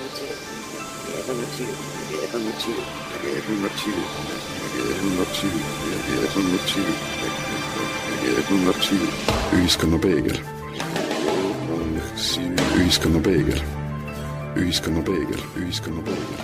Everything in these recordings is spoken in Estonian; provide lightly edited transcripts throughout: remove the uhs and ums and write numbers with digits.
Ühiskonna peegel. Ühiskonna peegel. Ühiskonna peegel. Ühiskonna peegel.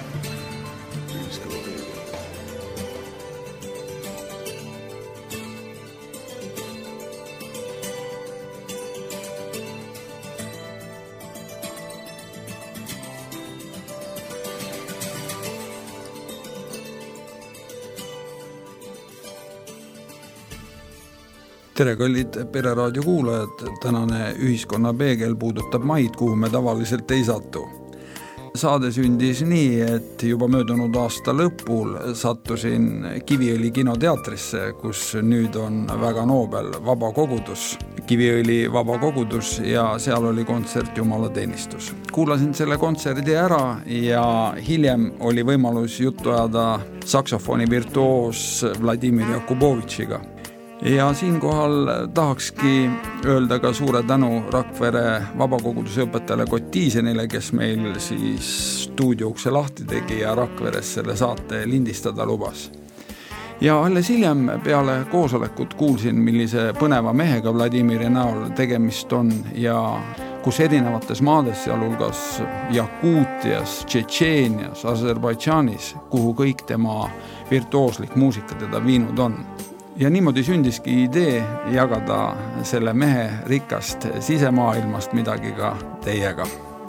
Tere, kallid Pereraadio kuulajad, tänane Ühiskonna peegel puudutab maid, kuhu me tavaliselt ei satu. Saade sündis nii, et juba möödunud aasta lõpul sattusin Kiviõli kinoteatrisse, kus nüüd on väga noobel vabakogudus. Kiviõli vabakogudus ja seal oli kontsert Jumalateenistus. Kuulasin selle kontserdi ära ja hiljem oli võimalus juttu ajada saksofoni virtuoos Vladimir Jakubovitšiga. Ja siinkohal tahakski öelda ka suure tänu Rakvere vabakoguduse õpetajale Kotiisenile, kes meil siis stuudioukse lahti tegi ja Rakveres selle saate lindistada lubas. Ja alles hiljem peale koosolekut kuulsin, millise põneva mehega Vladimiri näol tegemist on ja kus erinevates maades, sealhulgas Jakuutias, Tšetšeenias, Aserbaidžaanis, kuhu kõik tema virtuooslik muusika teda viinud on. Ja niimoodi sündiski idee jagada selle mehe rikkast sisemaailmast midagi ka teiega.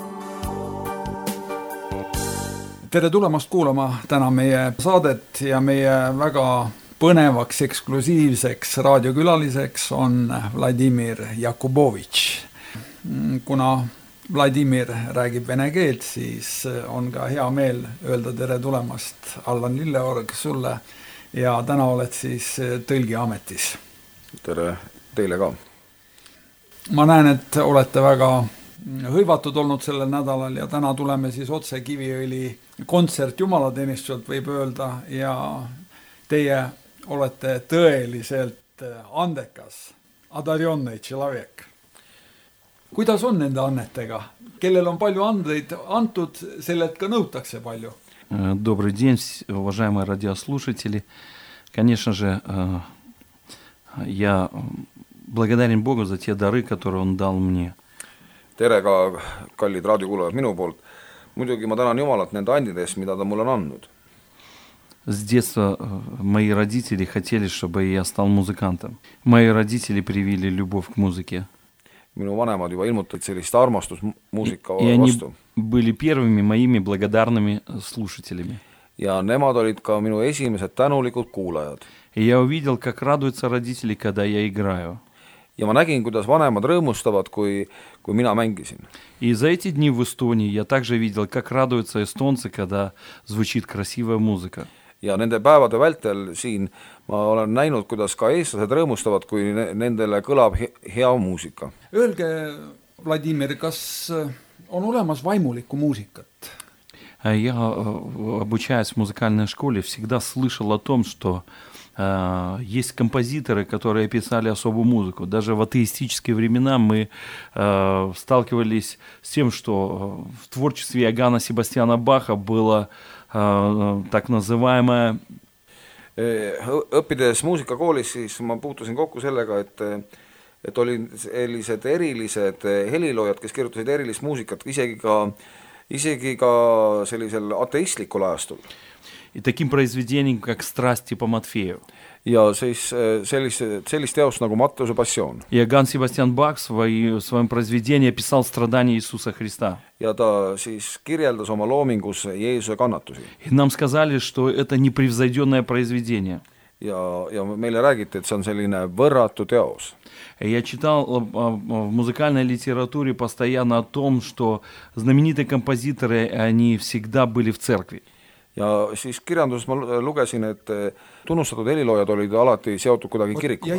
Tere tulemast kuulama täna meie saadet ja meie väga põnevaks eksklusiivseks raadiokülaliseks on Vladimir Jakubovitš. Kuna Vladimir räägib vene keelt, siis on ka hea meel öelda tere tulemast Allan Lilleorg sulle. Ja täna oled siis tõlgi ametis. Tere teile ka. Ma näen, et olete väga hõivatud olnud sellel nädalal ja täna tuleme siis otse Kiviõli kontsert Jumalateenistuselt, võib öelda, ja teie olete tõeliselt andekas. Adarjonne človek. Kuidas on nende annetega? Kellel on palju andeid antud, sellelt ka nõutakse palju? Добрый день, уважаемые радиослушатели. Конечно же, я благодарен Богу за те дары, которые Он дал мне. Tere ka, kallid raadiokuulajad minu poolt. Muidugi ma tänan Jumalat nende andides, mida ta mulle on andnud. С детства мои родители хотели, чтобы я стал музыкантом. Мои родители привили любовь к музыке. Minu vanemad juba ilmutasid sellist armastust muusika И они vastu. были первыми моими благодарными слушателями. Ja nemad olid ka minu esimesed tänulikud kuulajad. И я увидел, как радуются родители, когда я играю. Ja ma nägin, kuidas vanemad rõõmustavad, kui mina mängisin. И за эти дни в Эстонии я также видел, как радуются эстонцы, когда звучит красивая музыка. Ja nende päevade vältel siin ma olen näinud, kuidas ka eestlased rõõmustavad, kui nendele kõlab hea muusika. Öelge, Vladimir, kas on olemas vaimulikku muusikat? Я, обучаясь в музыкальной школе, всегда слышал о том, что есть композиторы, которые писали особую музыку. Даже в атеистические времена мы сталкивались с тем, что в творчестве Иоганна Себастьяна Баха было так называемое... Õppides muusikakoolis, siis ma puutusin kokku sellega, et oli sellised erilised heliloojad, kes kirjutasid erilist muusikat, isegi ka sellisel ateistlikul ajastul. И таким произведением, как «Страсти по Матфею». Ja siis sellist teost nagu Matteuse passioon. Иоганн Себастьян Бах в своем произведении описал страдания Иисуса Христа. Ja ta siis kirjeldas oma loomingus Jeesuse kannatusi. И нам сказали, что это непревзойденное произведение. Ja meile räägiti, et see on selline võrratu teos. Я читал в музыкальной литературе постоянно о том, что знаменитые композиторы, они всегда были в церкви. Ja siis kirjanduses ma lugesin, et tunnustatud heliloojad olid alati seotud kuidagi kirikuga.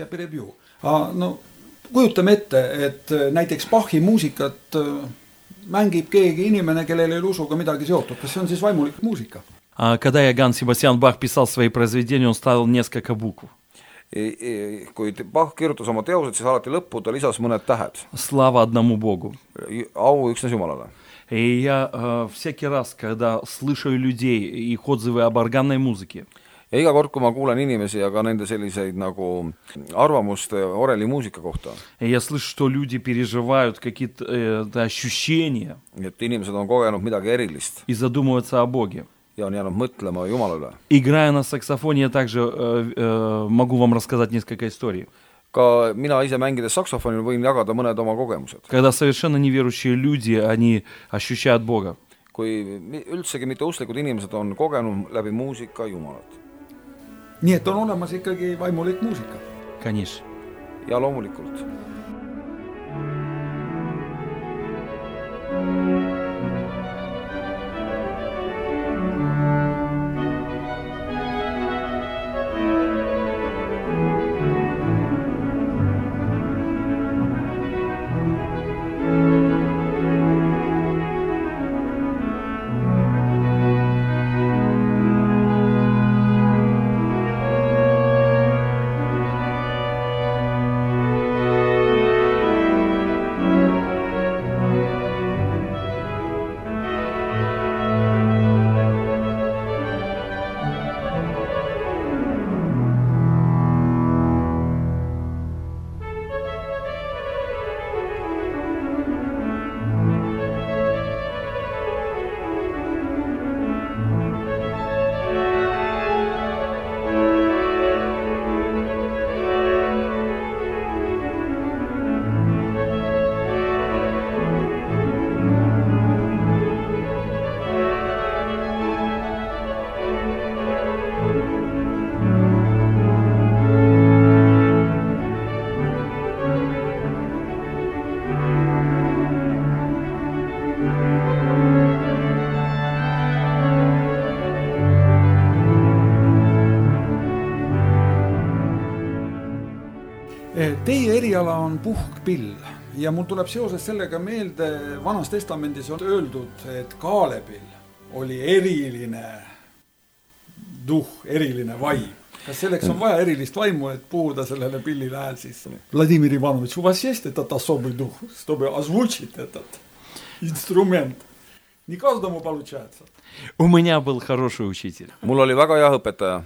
No, kujutame ette, et näiteks Bachi muusikat mängib keegi inimene, kellel ei usuga midagi seotud. Kas see on siis vaimulik muusika? Когда Иоганн Себастьян Бах писал свои произведения, он ставил несколько букв. Kui Bach kirjutas oma teosed, siis alati lõppu ta lisas mõned tähed. Слава одному Богу. Au üksnes Jumalale. И я всякий раз, когда слышу людей, их отзывы об органной музыке, ja iga kord, kui ma kuulen inimesi ja ka nende selliseid nagu arvamust orelimuusika kohta, я слышу, что люди переживают какие-то ощущения et inimesed on kogenud midagi erilist и задумываются о Боге. ja on jäänud mõtlema Jumala üle. Играя на саксофоне, я также могу вам рассказать несколько историй. Ka mina ise mängides saksofonil võin jagada mõned oma kogemused. Когда совершенно неверующие люди, они ощущают Бога. Kui üldsegi mitte usklikud inimesed on kogenud läbi muusika Jumalat. nii et on olemas ikkagi vaimulik muusika. Конечно. Ja loomulikult. Teie eriala on puhkpill ja mul tuleb seoses sellega meelde, Vanas Testamendis on öeldud, et Kaalebil oli eriline eriline vaim. Kas selleks on vaja erilist vaimu, et puhuda sellele pillile hääl sisse? Vladimir Ivanovitš, у вас есть этот особый дух, чтобы озвучить этот инструмент? Не каждому получается. У меня был хороший учитель. Mul oli väga hea õpetaja.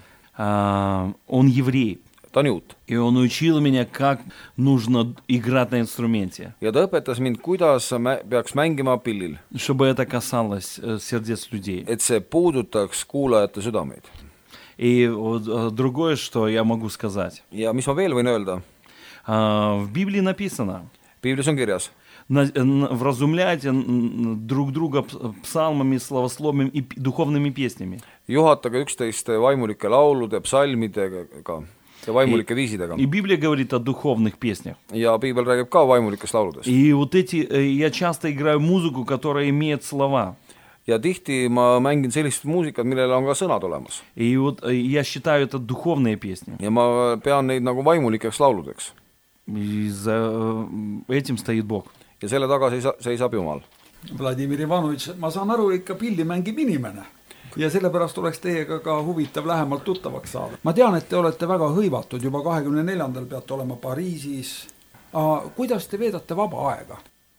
Он еврей. Ta on juut. И он учил меня, как нужно играть на инструменте. Ja ta õpetas mind, kuidas peaks mängima pillil. Чтобы это касалось сердец людей. Et see puudutaks kuulajate südameid. И другое, что я могу сказать. Ja mis ma veel võin öelda? В Библии написано. Piiblis on kirjas. Вразумляйте друг друга псалмами, славословиями и духовными песнями. Juhatage üksteist vaimulike laulude, psalmidega ja vaimulike viisidega. И Библия говорит о духовных песнях. Ja Piibel räägib ka vaimulikest lauludest. И вот я часто играю музыку, которая имеет слова. Ja tihti ma mängin sellist muusikat, millel on ka sõnad olemas. И вот я считаю это духовные песни. Ja ma pean neid nagu vaimulikeks lauludeks. И за этим стоит Бог. Ja selle taga seisab Jumal. Vladimir Ivanovitš, ma saan aru, ikka pilli mängib inimene. Ja sellepärast oleks teiega ka huvitav lähemalt tuttavaks saada. Ma tean, et te olete väga hõivatud, juba 24. peate olema Pariisis. Kuidas te veedate vaba aega?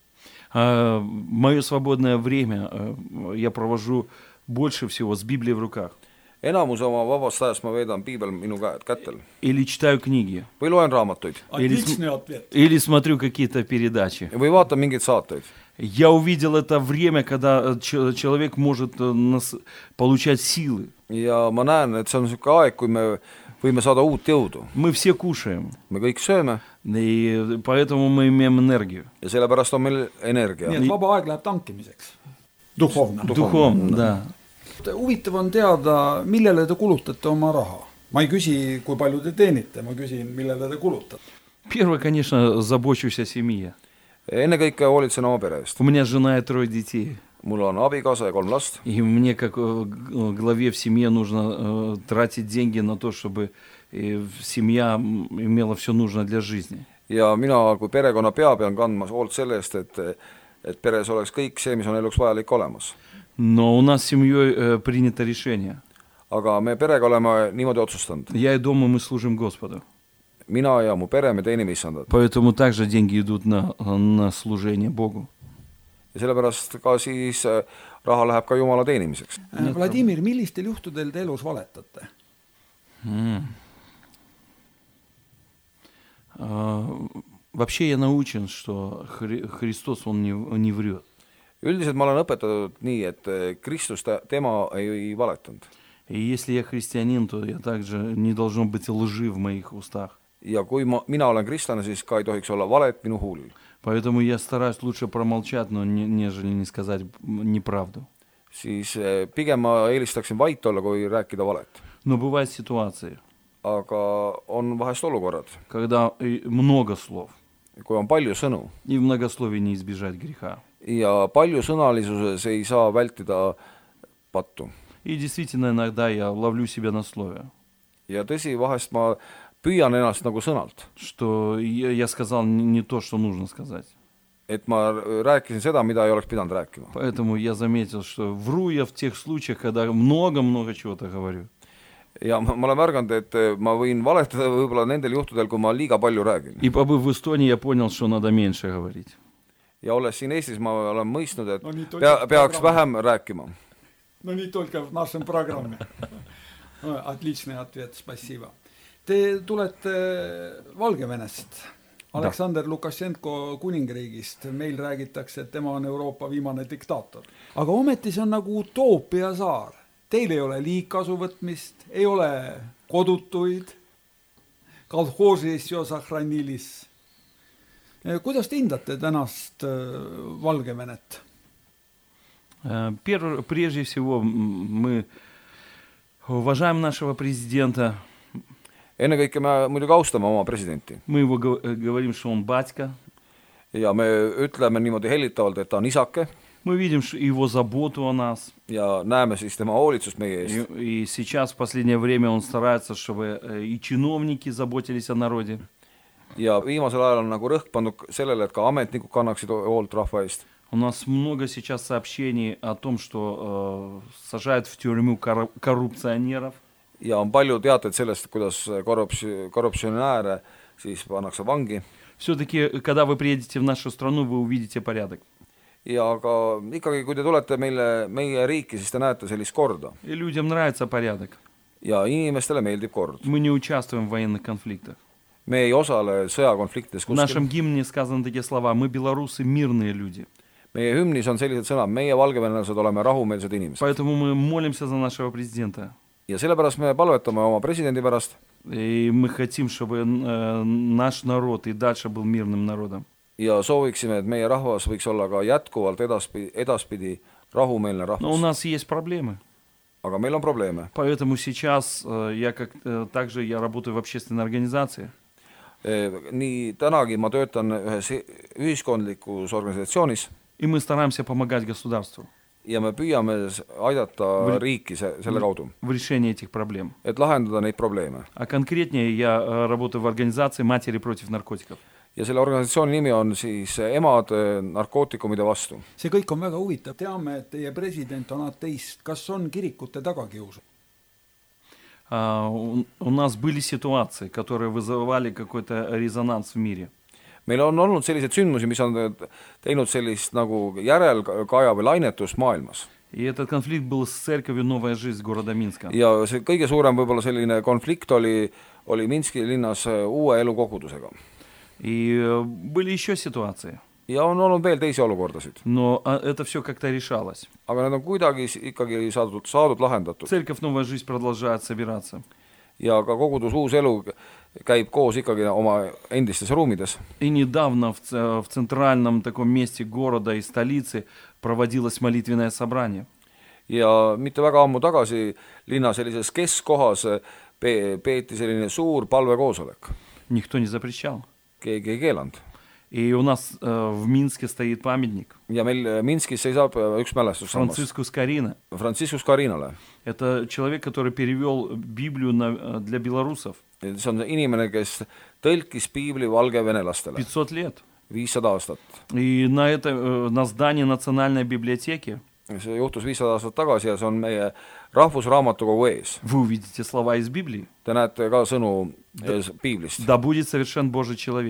Мое свободное время я провожу больше всего с Библией в руках. Enamus oma vabast ajast ma veedan Piibel minu kätel. Или читаю книги. Või loen raamatuid. Или смотрю какие-то передачи. Või vaatan mingeid saateid. Я увидел это время, когда человек может получать силы. Ja ma näen, et see on selline aeg, kui me võime saada uut jõudu. Мы все кушаем. Me kõik sööme. И поэтому мы имеем энергию. Ja sellepärast on meil energia. Nii et vaba aeg läheb tankimiseks. Duhovna, да. Huvitav on teada, millele te kulutate oma raha. Ma ei küsi, kui palju te teenite, ma küsin, millele te kulutate. Первое, конечно, забочусь о семье. Ennekõike hoolitsen oma pere eest. У меня жена и 3 детей. Mul on abikaasa ja 3 last. И мне, как главе в семье, нужно тратить деньги на то, чтобы семья имела все нужное для жизни. Ja mina kui perekonna pea pean kandma hoolt selle eest, et peres oleks kõik see, mis on eluks vajalik olemas. Но у нас с семьей принято решение. Aga me perega oleme niimoodi otsustanud. Я и дома мы служим Господу. Mina ja mu pere, me teenime Issandat. Поэтому также деньги идут на служение Богу. ja sellepärast ka siis raha läheb ka Jumala teenimiseks. Vladimir, millistel juhtudel te elus valetate? Вообще я научен, что Христос, он не врет. Üldiselt ma olen õpetatud nii, et Kristus tema ei valetanud. И если я христианин, то я также не должно быть лжи в моих устах. Ja kui mina olen kristlane, siis ka ei tohiks olla valet minu huulil. Поэтому я стараюсь лучше промолчать, но нежели не сказать неправду. Siis pigem ma eelistaksin vait olla, kui rääkida valet. Но бывают ситуации, aga on vahest olukorrad, когда много слов, kui on palju sõnu и в многословии не избежать греха. ja palju sõnalisuses ei saa vältida pattu. И действительно, иногда я ловлю себя на слове. Ja tõsi, vahest ma püüan ennast nagu sõnalt, что я сказал не то, что нужно сказать. et ma rääkisin seda, mida ei oleks pidanud rääkima. Поэтому я заметил, что вру я в тех случаях, когда много-много чего-то говорю. Ja ma olen märganud, et ma võin valetada võib-olla nendel juhtudel, kui ma liiga palju räägin. И побыв в Эстонии, я понял, что надо меньше говорить. Ja olles siin Eestis, ma olen mõistnud, et No nii peaks vähem rääkima. No не только в нашем программе. Отличный ответ, спасибо. Te tulete Valgevenest, Aleksander Lukašenko kuningriigist. Meil räägitakse, et tema on Euroopa viimane diktaator. Aga ometi see on nagu utoopia saar. Teil ei ole liigkasuvõtmist, ei ole kodutuid, kolhoosi еще сохранились. Kuidas te hindate tänast Valgevenet? Прежде всего, мы уважаем нашего президента. Ennekõike me muidugi austame oma presidenti. Мы его говорим, что он батька. Ja me ütleme niimoodi hellitavalt, et ta on isake. Мы видим его заботу о нас. Ja näeme siis tema hoolitsust meie eest. И сейчас в последнее время он старается, чтобы и чиновники заботились о народе. Ja viimasel ajal on nagu rõhk pandud sellele, et ka ametnikud kannaksid hoolt rahva eest. У нас много сейчас сообщений о том, что сажают в тюрьму коррупционеров. Ja on palju teateid sellest, kuidas korruptsionääre siis pannakse vangi. Все-таки, когда вы приедете в нашу страну, вы увидите порядок. Ja aga ikkagi, kui te tulete meie riiki, siis te näete sellist korda. И людям нравится порядок. Ja inimestele meeldib kord. Мы не участвуем в военных конфликтах. Me ei osale sõjakonfliktides В нашем гимне сказаны такие слова: мы, белорусы, мирные люди. Meie hümnis on sellised sõnad: meie valgevenelased oleme rahumeelsed inimesed. Поэтому мы молимся за нашего президента. Ja sellepärast me palvetame oma presidendi pärast. И мы хотим, чтобы наш народ и дальше был мирным народом. Ja sooviksime, et meie rahvas võiks olla ka jätkuvalt edaspidi rahumeelne rahvas. Но у нас есть проблемы. Aga meil on probleeme. Поэтому сейчас также я работаю в общественной организации. Nii tänagi ma töötan ühes ühiskondlikus organisatsioonis. И мы стараемся помогать государству. Ja me püüame aidata riiki selle kaudu. В решении этих проблем. Et lahendada neid probleeme. А конкретнее я работаю в организации «Матери против наркотиков». Ja selle organisatsiooni nimi on siis Emad narkootikumide vastu. See kõik on väga huvitav. Teame, et teie president on ateist. Kas on kirikute tagakiusu? У нас были ситуации, которые вызывали какой-то резонанс в мире. Meil on olnud sellised sündmusi, mis on teinud sellist nagu järelkaja või lainetust maailmas. И этот конфликт был с церковью «Новая жизнь» города Минска. Ja see kõige suurem võib-olla selline konflikt oli Minski linnas uue elukogudusega. И были еще ситуации. Ja on olnud veel teisi olukordasid. Но это все как-то решалось. Aga need on kuidagi ikkagi saadud lahendatud. Церковь «Новая жизнь» продолжает собираться. Ja ka kogudus Uus Elu käib koos ikkagi oma endistes ruumides. И недавно в центральном таком месте города и столицы проводилось молитвенное собрание. Ja mitte väga ammu tagasi linna sellises keskkohas peeti selline suur palvekoosolek. Никто не запрещал. Keegi ei keelanud. И у нас в Минске стоит памятник. Ja meil Minskis seisab üks mälestussammas. Franciscus Carinale. Это человек, который перевел Библию для белорусов. See on inimene, kes tõlkis piibli valgevenelastele. 500 лет. 500 aastat. И на здании Национальной библиотеки. See juhtus 500 aastat tagasi ja see on meie rahvusraamatukogu ees. Вы увидите слова из Библии. Te näete ka sõnu piiblist. Да будет совершен Божий человек.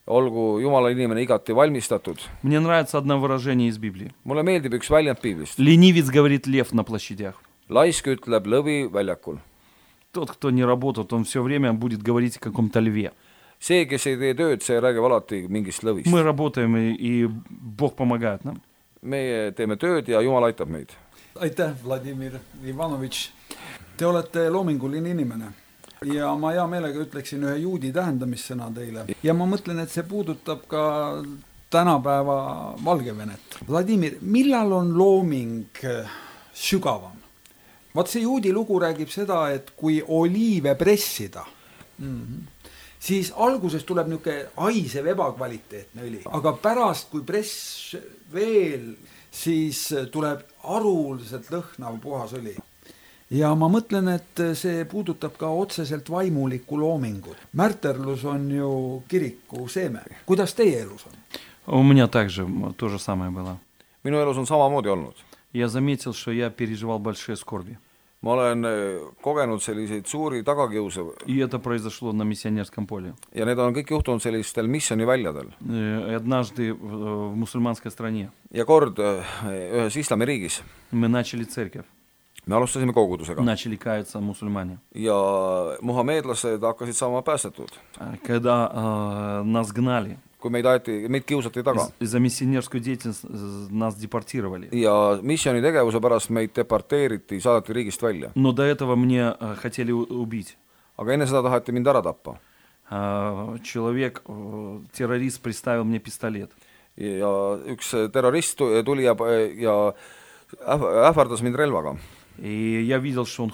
olgu Jumala inimene igati valmistatud. Мне нравится одно выражение из Библии. Mulle meeldib üks väljend piiblist. Ленивец говорит лев на площадях. Laisk ütleb lõvi väljakul. Тот, кто не работает, он все время будет говорить о каком-то льве. See, kes ei tee tööd, see räägib alati mingist lõvist. Мы работаем, и Бог помогает нам. Meie teeme tööd ja Jumal aitab meid. Aitäh, Vladimir Ivanovitš. Te olete loominguline inimene ja ma hea meelega ütleksin ühe juudi tähendamissõna teile. Ja ma mõtlen, et see puudutab ka tänapäeva Valgevenet. Vladimir, millal on looming sügavam? Vaat see juudi lugu räägib seda, et kui oliive pressida, siis alguses tuleb niisugune haisev ebakvaliteetne õli, aga pärast, kui press veel, siis tuleb aruliselt lõhnav puhas õli. Ja ma mõtlen, et see puudutab ka otseselt vaimulikku loomingut. Märterlus on ju kiriku seeme. Kuidas teie elus on? У меня также то же самое было. Minu elus on samamoodi olnud. Я заметил, что я переживал большие скорби. Ma olen kogenud selliseid suuri tagakiuse. И это произошло на миссионерском поле. Ja need on kõik juhtunud sellistel missiooniväljadel. Однажды в мусульманской стране Ja kord ühes islamiriigis мы начали церковь. me alustasime kogudusega. Начали каяться мусульмане. Ja muhameedlased hakkasid saama päästetud. Когда нас гнали, Kui meid kiusati taga. За миссионерскую деятельность нас депортировали. Ja missiooni tegevuse pärast meid deporteeriti, saadati riigist välja. Но до этого мне хотели убить. Aga enne seda taheti mind ära tappa. Человек, террорист, приставил мне пистолет. Ja üks terrorist tuli ja ähvardas mind relvaga. И я видел, что он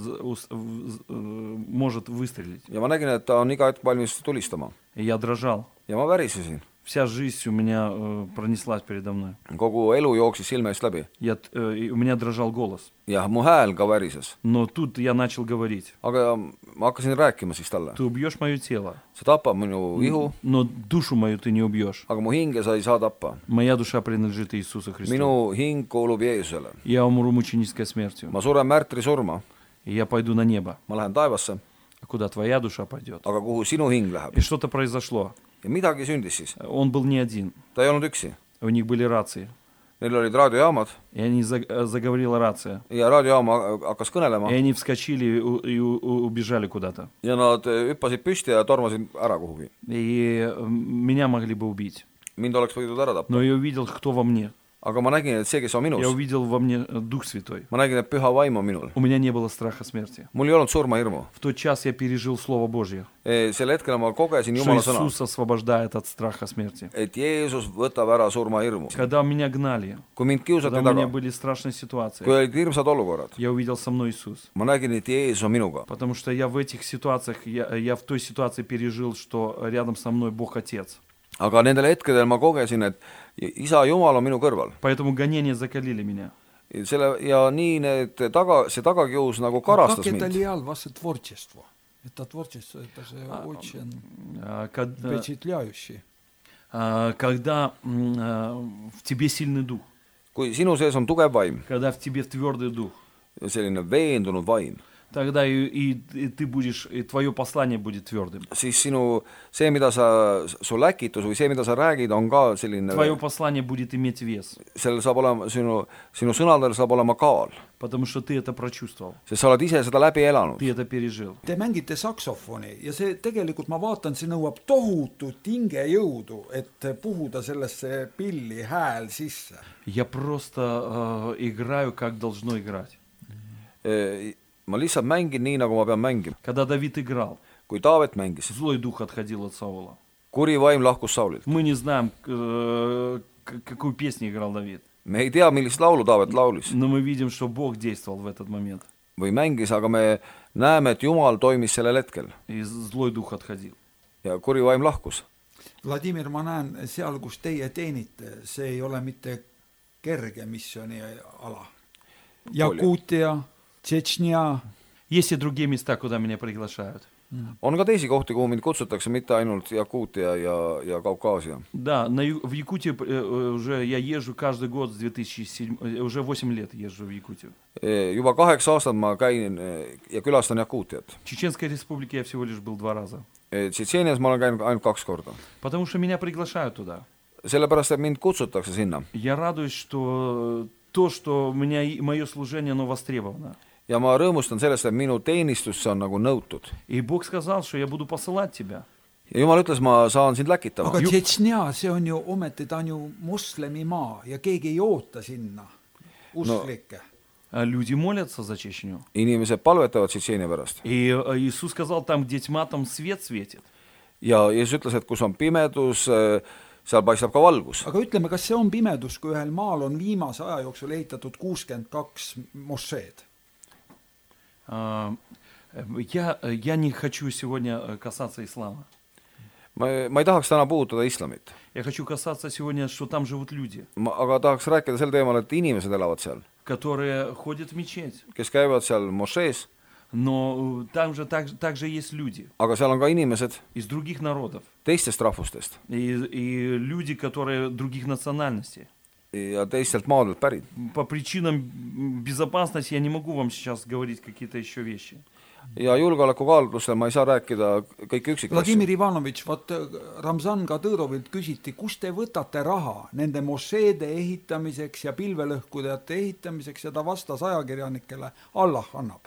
может выстрелить. Ja ma nägin, et ta on iga hetk valmis tulistama. И я дрожал. Ja ma värisesin. Вся жизнь у меня пронеслась передо мной. Kogu elu jooksis silme eest läbi. У меня дрожал голос. Ja mu hääl ka värises. Но тут я начал говорить. Aga ma hakkasin rääkima siis talle. Ты убьешь мое тело. Sa tapab minu ihu. Но душу мою ты не убьешь. Aga mu hinge sa ei saa tappa. Моя душа принадлежит Иисусу Христу. Minu hing kuulub Jeesusele. Я умру мученической смертью. Ma suren märtri surma. И я пойду на небо. Ma lähen taevasse. Куда твоя душа пойдет. Aga kuhu sinu hing läheb? И что-то произошло. Ja midagi sündis siis. Он был не один. Ta ei olnud üksi. У них были рации. Neil olid raadiojaamad. И они заговорила рация. Ja raadiojaama hakkas kõnelema. И они вскочили и убежали куда-то. Ja nad hüppasid püsti ja tormasid ära kuhugi. И меня могли бы убить. Mind oleks võidud ära tappa. Но я увидел, кто во мне. Aga ma nägin, et see, kes on minus. Я увидел во мне Дух Святой. Ma nägin, et püha vaim on minul. У меня не было страха смерти. Mul ei olnud surmahirmu. В тот час я пережил Слово Божье. Sel hetkel ma kogesin Что Jumala sõna. Иисус освобождает от страха смерти. Et Jeesus võtab ära surmahirmu. Когда меня гнали, Kui mind kiusati когда у меня taga, были страшные ситуации, kui olid hirmsad olukorrad, я увидел со мной Иисус. ma nägin, et Jeesus on minuga. Потому что я в этих ситуациях, я в той ситуации пережил, что рядом со мной Бог Отец. Aga nendel hetkedel ma kogesin, et Isa Jumal on minu kõrval. Поэтому гонения закалили меня. Ja nii see tagakius nagu karastas Как это mind. влияло ваше творчество? Это творчество, это же очень впечатляющее. Когда в тебе сильный дух, Kui sinu sees on tugev vaim, когда в тебе твердый дух, selline veendunud vaim, тогда и ты будешь, и твое послание будет твердым. siis see, mida su läkitus või see, mida sa räägid, on ka selline, Твое послание будет иметь вес, sellel saab olema, sinu sõnadel saab olema kaal, потому что ты это прочувствовал, sest sa oled ise seda läbi elanud. ты это пережил. Te mängite saksofoni ja see tegelikult, ma vaatan, see nõuab tohutut hingejõudu, et puhuda sellesse pilli hääl sisse. Я просто играю, как должно играть. Ma lihtsalt mängin nii, nagu ma pean mängima. Когда Давид играл, Kui Taavet mängis, злой дух отходил от Саула. kuri vaim lahkus Saulilt. Мы не знаем, какую песню играл Давид, Me ei tea, millist laulu Taavet laulis но мы видим, что Бог действовал в этот момент, või mängis, aga me näeme, et Jumal toimis sellel hetkel и злой дух отходил. ja kuri vaim lahkus. Vladimir, ma näen seal, kus teie teenite, see ei ole mitte kerge missiooni ala. Jakuutia, Tšetšnia. Есть и другие места, куда меня приглашают. On ka teisi kohti, kuhu mind kutsutakse, mitte ainult Jakuutia ja Kaukaasia. Да, в Якутию уже я езжу каждый год с 2007, уже 8 лет езжу в Якутию. Juba 8 aastat ma käin ja külastan Jakuutiat. В Чеченской республике я всего лишь был 2 раза. Tšetšeenias ma olen käinud ainult 2 korda. Потому что меня приглашают туда. Sellepärast, et mind kutsutakse sinna. Я радуюсь, что то, что у меня мое служение, оно востребовано. Ja ma rõõmustan sellest, et minu teenistus on nagu nõutud. И Бог сказал, что я буду посылать тебя. Ja Jumal ütles, ma saan sind läkitama. aga Tšetšnia, see on ju ometi, ta on ju moslemimaa ja keegi ei oota sinna usklikke. Люди молятся за Чечню. Inimesed palvetavad Tšetšeenia pärast. И Иисус сказал, там, где тьма, там свет светит. Ja Jeesus ütles, et kus on pimedus, seal paistab ka valgus. aga ütleme, kas see on pimedus, kui ühel maal on viimase aja jooksul ehitatud 62 mošeed? Я не хочу сегодня касаться ислама. Ma ei tahaks täna puudutada islamit. Я хочу касаться сегодня, что там живут люди, Aga tahaks rääkida sel teemal, et inimesed elavad seal, которые ходят в мечеть. kes käivad seal mošees, Но там же также есть люди aga seal on ka inimesed из других народов. teistest rahvustest И люди, которые других национальностей. ja teistelt maadelt pärit. По причинам безопасности я не могу вам сейчас говорить какие-то еще вещи. Ja julgeolekukaalutlustel ma ei saa rääkida kõiki üksikasju. Vladimir Ivanovitš, vaat Ramzan Kadõrovilt küsiti, kust te võtate raha nende mošeede ehitamiseks ja pilvelõhkudajate ehitamiseks ja ta vastas ajakirjanikele, Allah annab.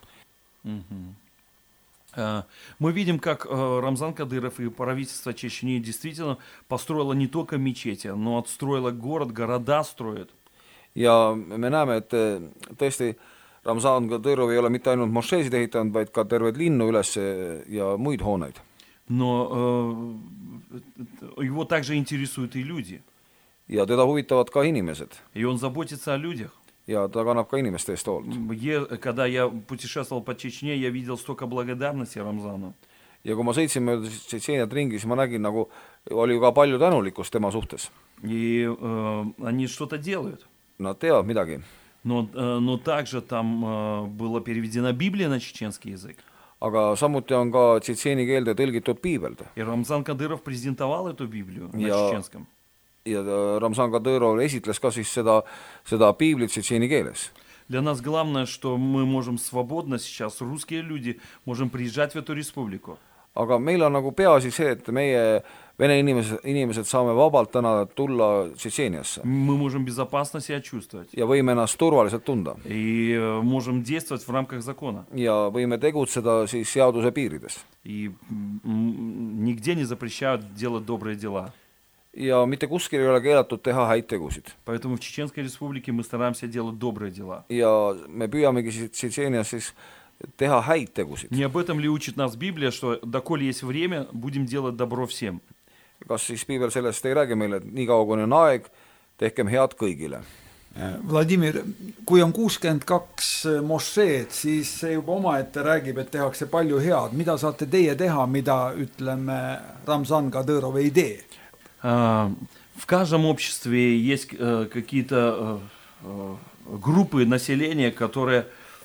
Мы видим, как Рамзан Кадыров и правительство Чечни действительно построило не только мечети, но отстроило город, города строят. Ja me näeme, et tõesti Ramzan Kadõrov ei ole mitte ainult mošeesid ehitanud, vaid ka terveid linnu üles ja muid hooneid. Но его также интересуют и люди. Ja teda huvitavad ka inimesed. И он заботится о людях. Ja ta kannab ka inimeste eest hoolt. Когда я путешествовал по Чечне, я видел столько благодарности Рамзану. Ja kui ma sõitsin mööda Tšetšeeniat ringi, siis ma nägin, nagu oli ju ka palju tänulikkust tema suhtes. И они что-то делают. Nad teevad midagi. Но также там была переведена Библия на чеченский язык. Aga samuti on ka tšetšeeni keelde tõlgitud piibel. И Рамзан Кадыров презентовал эту Библию на чеченском. Ja Ramzan Kadõrov esitles ka siis seda piiblit tšetšeeni keeles. Для нас главное, что мы можем свободно сейчас, русские люди, можем приезжать в эту республику. Aga meil on nagu peaasi see, et meie vene inimesed saame vabalt täna tulla Tšetšeeniasse. Мы можем безопасно себя чувствовать. Ja võime ennast turvaliselt tunda. И можем действовать в рамках закона. Ja võime tegutseda siis seaduse piirides. И нигде не запрещают делать добрые дела. Ja mitte kuskil ei ole keelatud teha häid tegusid. Поэтому в Чеченской республике мы стараемся делать добрые дела. Ja me püüamegi siis Tšetšeenias siis teha häid tegusid. Не об этом ли учит нас Библия, что доколе есть время, будем делать добро всем? Kas siis piibel sellest ei räägi meile, et nii kaua kui on aeg, tehkem head kõigile? Vladimir, kui on 62 mošeed, siis see juba omaette räägib, et tehakse palju head. Mida saate teie teha, mida, ütleme, Ramzan Kadõrov ei tee? В каждом обществе есть какие-то группы населения, которые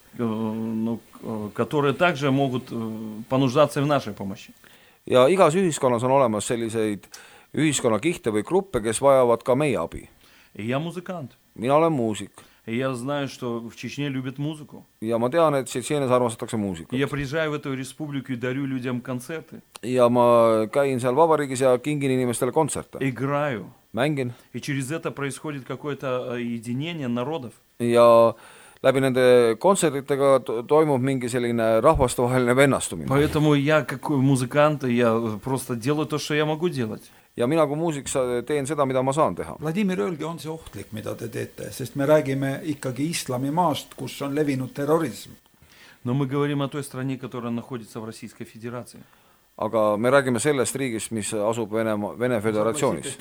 также могут понуждаться в нашей помощи. Ja igas ühiskonnas on olemas selliseid ühiskonnakihte või gruppe, kes vajavad ka meie abi. Я музыкант. Mina olen muusik. И я знаю, что в Чечне любят музыку. Ja ma tean, et Tšetšeenias armastatakse muusikat. Я приезжаю в эту республику и дарю людям концерты. Ja ma käin seal vabariigis ja kingin inimestele kontserte. Играю. Mängin. И через это происходит какое-то единение народов. Ja läbi nende kontsertidega toimub mingi selline rahvastevaheline vennastumine. Поэтому я, как музыкант, я просто делаю то, что я могу делать. Ja mina kui muusik teen seda, mida ma saan teha. Vladimir, öelge, on see ohtlik, mida te teete? Sest me räägime ikkagi islamimaast, kus on levinud terrorism. Но мы говорим о той стране, которая находится в Российской Федерации. Aga me räägime sellest riigist, mis asub Vene Föderatsioonis.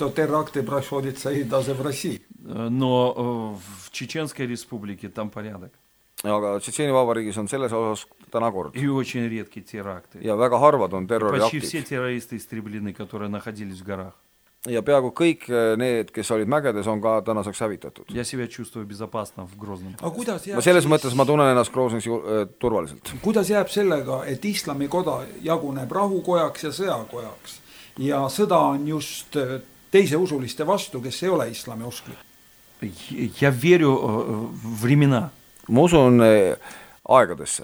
Но в Чеченской республике там порядок. Aga Tšetšeeni vabariigis on selles osas täna kord. И очень редкие теракты. Ja väga harvad on terroriaktid. Почти все террористы истреблены, которые находились в горах. Ja peaaegu kõik need, kes olid mägedes, on ka tänaseks hävitatud. Я себя чувствую безопасно в Грозном. Selles mõttes ma tunnen ennast Groznõis turvaliselt. Kuidas jääb sellega, et islamikoda jaguneb rahukojaks ja sõjakojaks ja sõda on just teise usuliste vastu, kes ei ole islami usklik? Я верю в времена. Ma usun aegadesse.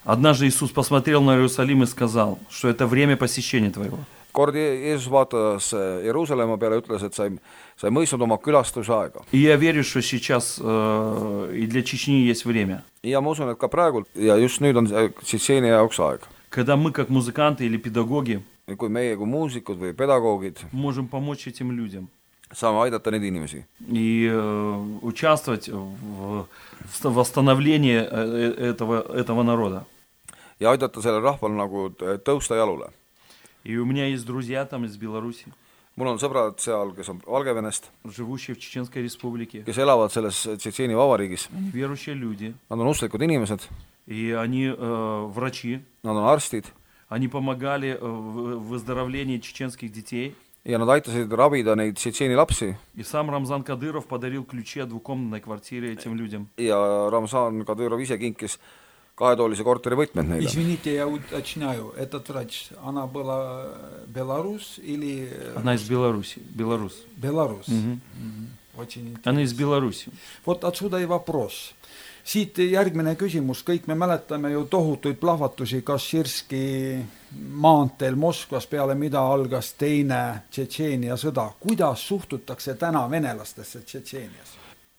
Однажды Иисус посмотрел на Иерусалим и сказал, что это время посещения твоего. Kord Jeesus vaatas Jeruusalemma peale ja ütles, et sai mõistnud oma külastuse aega. И я верю, что сейчас и для Чечни есть время. Ja ma usun, et ka praegu ja just nüüd on Tšetšeenia jaoks aeg. Когда мы, как музыканты или педагоги, Kui meie kui muusikud või pedagoogid можем помочь этим людям saame aidata neid inimesi и участвовать в восстановлении этого народа. ja aidata sellel rahval nagu tõusta jalule. И у меня есть друзья там из Беларуси, Mul on sõbrad seal, kes on Valgevenest, живущие в Чеченской республике. kes elavad selles Tšetšeeni vabariigis. Они верующие люди, Nad on usklikud inimesed, и они врачи. nad on arstid Они помогали в выздоровлении чеченских детей. ja nad aitasid ravida neid Tšetšeeni lapsi И сам Рамзан Кадыров подарил ключи от двухкомнатной квартиры этим людям. ja Ramzan Kadyrov ise kinkis kahetoolise korteri võtmed neile. Извините, я уточняю, этот врач, она была Беларусь или... Она из Беларуси. Белорус. Беларусь. Мгм. Очень интересно. Она из Беларуси. Вот отсюда и вопрос. Siit järgmine küsimus, kõik me mäletame ju tohutuid plahvatusi Kaširski maanteel Moskvas, peale mida algas teine Tšetšeenia sõda. Kuidas suhtutakse täna venelastesse Tšetšeenias?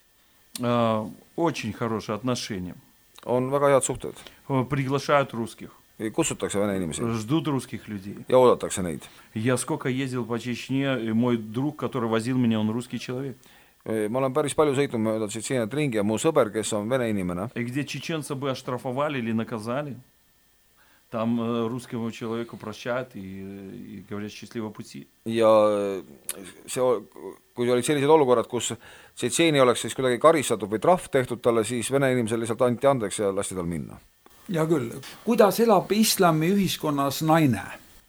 Очень хорошие отношения. On väga head suhted. Приглашают русских. Kutsutakse vene inimesi Ждут русских людей. ja oodatakse neid. Я сколько ездил по Чечне, и мой друг, который возил меня, он русский человек. Ma olen päris palju sõitnud mööda Tšetšeeniat ringi ja mu sõber, kes on vene inimene, И где чеченца бы оштрафовали или наказали, там русскому человеку прощают и говорят счастливого пути. ja kui olid sellised olukorrad, kus Tšetšeeni oleks siis kuidagi karistatud või trahv tehtud talle, siis vene inimesel lihtsalt anti andeks ja lasti tal minna. Hea küll. Kuidas elab islami ühiskonnas naine?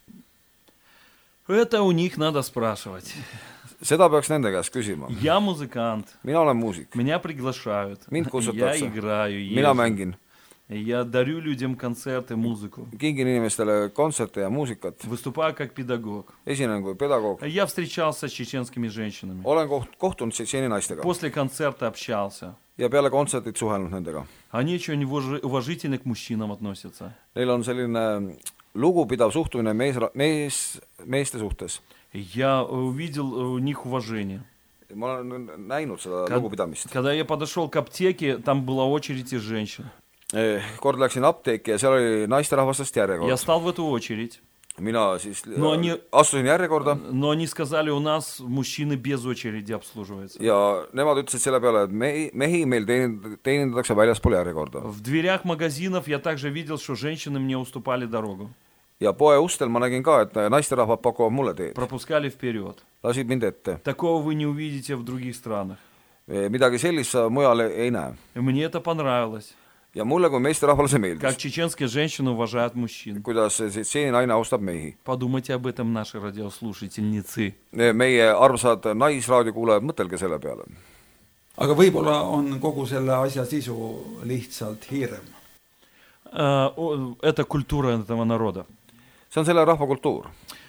Это у них надо спрашивать. Seda peaks nende käest küsima. Я музыкант. Mina olen muusik. Меня приглашают. Mind Я kutsutakse. играю, Mina езжу. mängin. Я дарю людям концерты, музыку. Kingin inimestele kontserte ja muusikat. Выступаю как педагог. Esinen kui pedagoog. Я встречался с чеченскими женщинами. Olen kohtunud Tšetšeeni naistega После концерта общался. ja peale kontsertit suhelnud nendega. Они очень уважительно к мужчинам относятся. Neil on selline lugupidav suhtumine meeste suhtes. Я увидел у них уважение. Ma olen näinud seda lugupidamist. Когда я подошел к аптеке, там была очередь из женщин. Kord läksin apteeki ja seal oli naisterahvastest Я järjekord. стал в эту очередь. Mina siis No nii- astusin järjekorda Но они сказали, у нас мужчины без очереди обслуживаются. ja nemad ütlesid selle peale, et mehi meil teenindatakse väljaspool järjekorda. В дверях магазинов я также видел, что женщины мне уступали дорогу. Ja poe ustel ma nägin ka, et naisterahvad pakuvad mulle teed. Пропускали вперед. Lasid mind ette. Такого вы не увидите в других странах. Midagi sellist sa mujal ei näe. И мне это понравилось. Ja mulle kui meesterahvale see meeldis. Как чеченские женщины уважают мужчин. Kuidas Tšetšeeni naine austab mehi. Подумайте об этом, наши радиослушательницы. Meie armsad naisraadiokuulajad, mõtelge selle peale. Aga võib-olla on kogu selle asja sisu lihtsalt hirm. Это культура этого народа. See on selle rahva kultuur.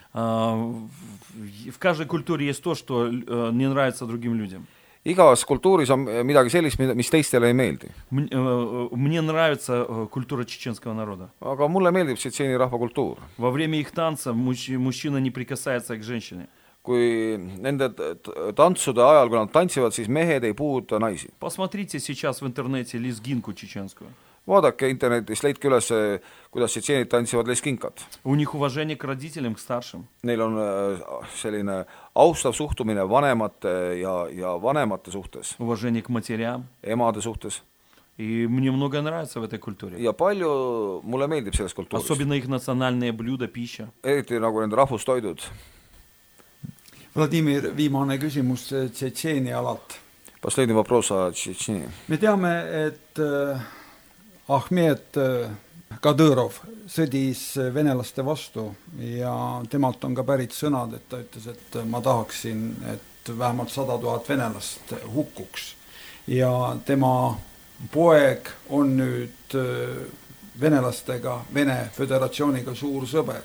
В каждой культуре есть то, что не нравится другим людям. Igas kultuuris on midagi sellist, mis teistele ei meeldi. Мне нравится культура чеченского народа. Aga mulle meeldib Tšetšeeni rahva kultuur. Во время их танца мужчина не прикасается к женщине. Kui nende tantsude ajal, kui nad tantsivad, siis mehed ei puuduta naisi. Посмотрите сейчас в интернете лезгинку чеченскую. Vaadake internetis, leidke üles, kuidas tšetšeenid tantsivad leskinkat. У них уважение к родителям, к старшим. Neil on selline austav suhtumine vanemate ja vanemate suhtes. Уважение к матерям. Emade suhtes. И мне многое нравится в этой культуре. Ja palju mulle meeldib selles kultuuris. Особенно их национальные блюда, пища. Eriti nagu nende rahvustoidud. Vladimir, viimane küsimus Tšetšeenia alalt. Последний вопрос о Tšetšeeni. Me teame, et Ahmed Kadõrov sõdis venelaste vastu ja temalt on ka pärit sõnad, et ta ütles, et ma tahaksin, et vähemalt 100 000 venelast hukkuks. Ja tema poeg on nüüd venelastega, Vene Föderatsiooniga suur sõber.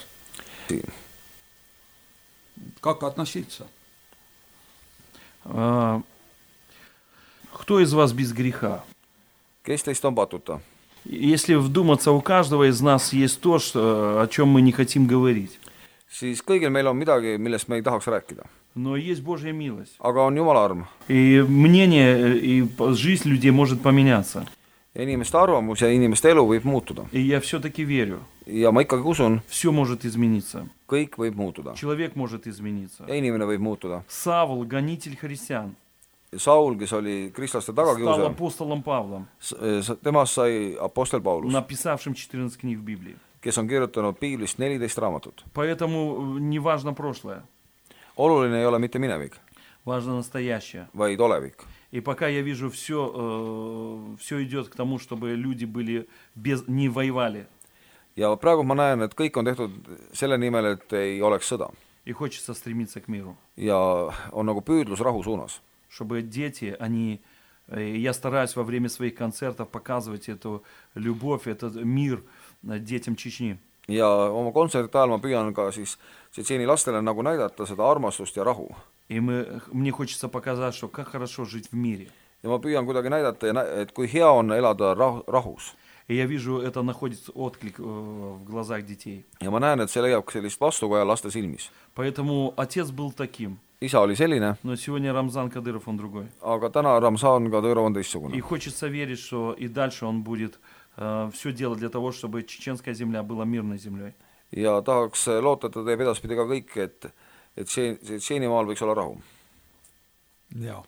Как относиться? Кто из вас без греха? Kes teist on patuta? Если вдуматься, у каждого из нас есть то, о чем мы не хотим говорить. Siis kõigil meil on midagi, millest me ei tahaks rääkida. Но есть Божья милость. Aga on Jumala arm. И мнение, и жизнь людей может поменяться. Ja inimeste arvamus ja inimeste elu võib muutuda. И я все-таки верю. Ja ma ikkagi usun, Все может измениться. kõik võib muutuda. Человек может измениться. Ja inimene võib muutuda. Савл, гонитель христиан, Saul, kes oli kristlaste стал tagakiusaja, апостолом Павлом, temast sai apostel Paulus, написавшим 14 книг в Библии. kes on kirjutanud piiblist 14 raamatut. Поэтому не важно прошлое, Oluline ei ole mitte minevik, важно настоящее. vaid olevik. И пока я вижу, все идет к тому, чтобы люди были не воевали. Ja praegu ma näen, et kõik on tehtud selle nimel, et ei oleks sõda. И хочется стремиться к миру. Ja on nagu püüdlus rahu suunas. Чтобы дети, я стараюсь во время своих концертов показывать эту любовь, этот мир детям Чечни. Ja oma kontserti ajal ma püüan ka siis Tšetšeeni lastele nagu näidata seda armastust ja rahu. И мне хочется показать, что как хорошо жить в мире. Ja ma püüan kuidagi näidata, et kui hea on elada rahus. И я вижу, это находит отклик в глазах детей. Ja ma näen, et see leiab sellist vastukaja laste silmis. Поэтому отец был таким. Isa oli selline, Но сегодня Рамзан Кадыров, он другой. aga täna Ramzan Kadõrov on teistsugune. И хочется верить, что и дальше он будет все делать для того, чтобы чеченская земля была мирной землей. Ja tahaks loota, et ta teeb edaspidi ka kõik, et Tšetšeenimaal võiks olla rahu. Jaa.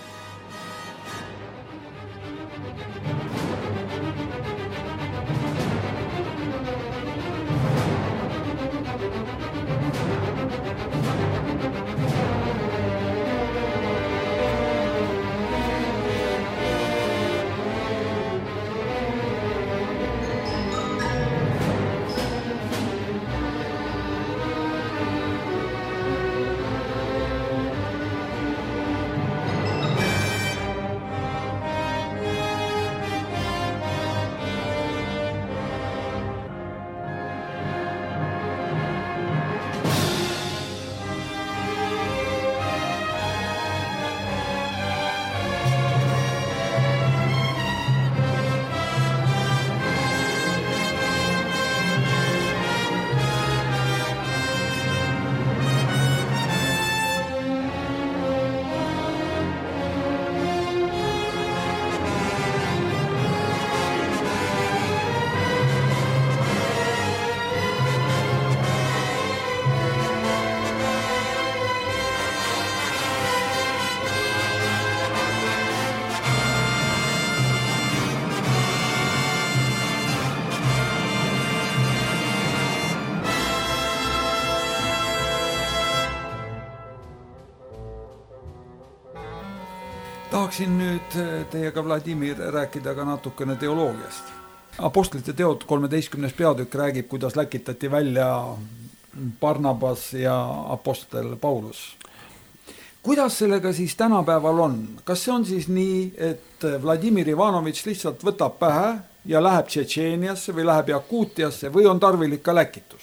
Tahaksin nüüd teiega, Vladimir, rääkida ka natukene teoloogiast. Apostlite teod 13. peatükk räägib, kuidas läkitati välja Barnabas ja apostel Paulus. Kuidas sellega siis tänapäeval on? Kas see on siis nii, et Vladimir Ivanovitš lihtsalt võtab pähe ja läheb Tšetšeeniasse või läheb Jakuutiasse või on tarvilik ka läkitus?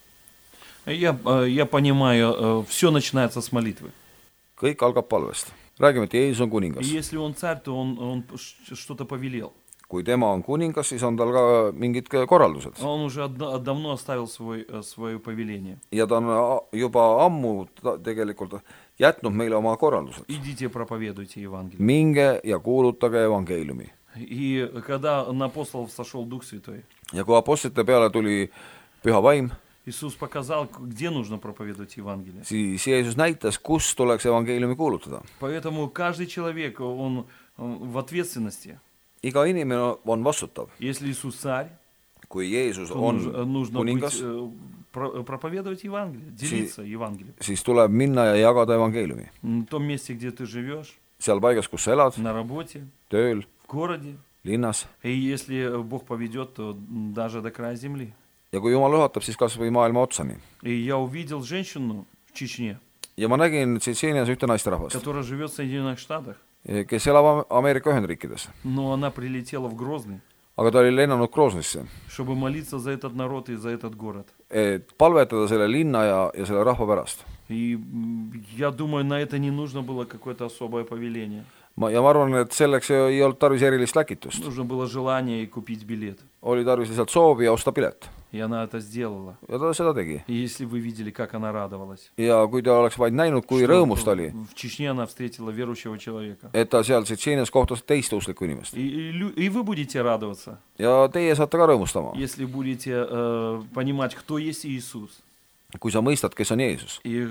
Я понимаю, все начинается с молитвы. Kõik algab palvest. Räägime, et Jeesus on kuningas. Если он царь, то он что-то повелел. Kui tema on kuningas, siis on tal ka mingid korraldused. Он уже давно оставил свое повеление. Ja ta on juba ammu tegelikult jätnud meile oma korraldused. Идите, проповедуйте Евангелие. Minge ja kuulutage evangeeliumi. И когда на апостолов сошел Дух Святой, ja kui apostlite peale tuli püha vaim, Иисус показал, где нужно проповедовать Евангелие. siis Jeesus näitas, kus tuleks evangeeliumi kuulutada. Поэтому каждый человек, он в ответственности. Iga inimene on vastutav. Если Иисус царь, kui Jeesus то on нужно kuningas, проповедовать Евангелие, делиться Евангелием. siis tuleb minna ja jagada evangeeliumi. В том месте, где ты живешь, seal paigas, kus sa elad, на работе, tööl, в городе. linnas. И если Бог поведет, то даже до края земли. Ja kui Jumal juhatab, siis kas või maailma otsani. И я увидел женщину в Чечне, Ja ma nägin Tšetšeenias ühte naisterahvast, которая живет в Соединенных Штатах, kes elab Ameerika Ühendriikides. но она прилетела в Грозный, aga ta oli lennanud Groznisse, чтобы молиться за этот народ и за этот город. et palvetada selle linna ja selle rahva pärast. И я думаю, на это не нужно было какое-то особое повеление. Ma arvan, et selleks ei olnud tarvis erilist läkitust. Нужно было желание и купить билет. Oli tarvis lihtsalt soovi ja osta pilet. И она это сделала. Ja ta seda tegi. И если вы видели, как она радовалась. Ja kui ta oleks vaid näinud, kui rõõmus ta oli, В Чечне она встретила верующего человека. et ta seal Tšetšeenias kohtas teist usklikku inimest. И вы будете радоваться, Ja teie saate ka rõõmustama, если будете понимать, кто есть Иисус. kui sa mõistad, kes on Jeesus. И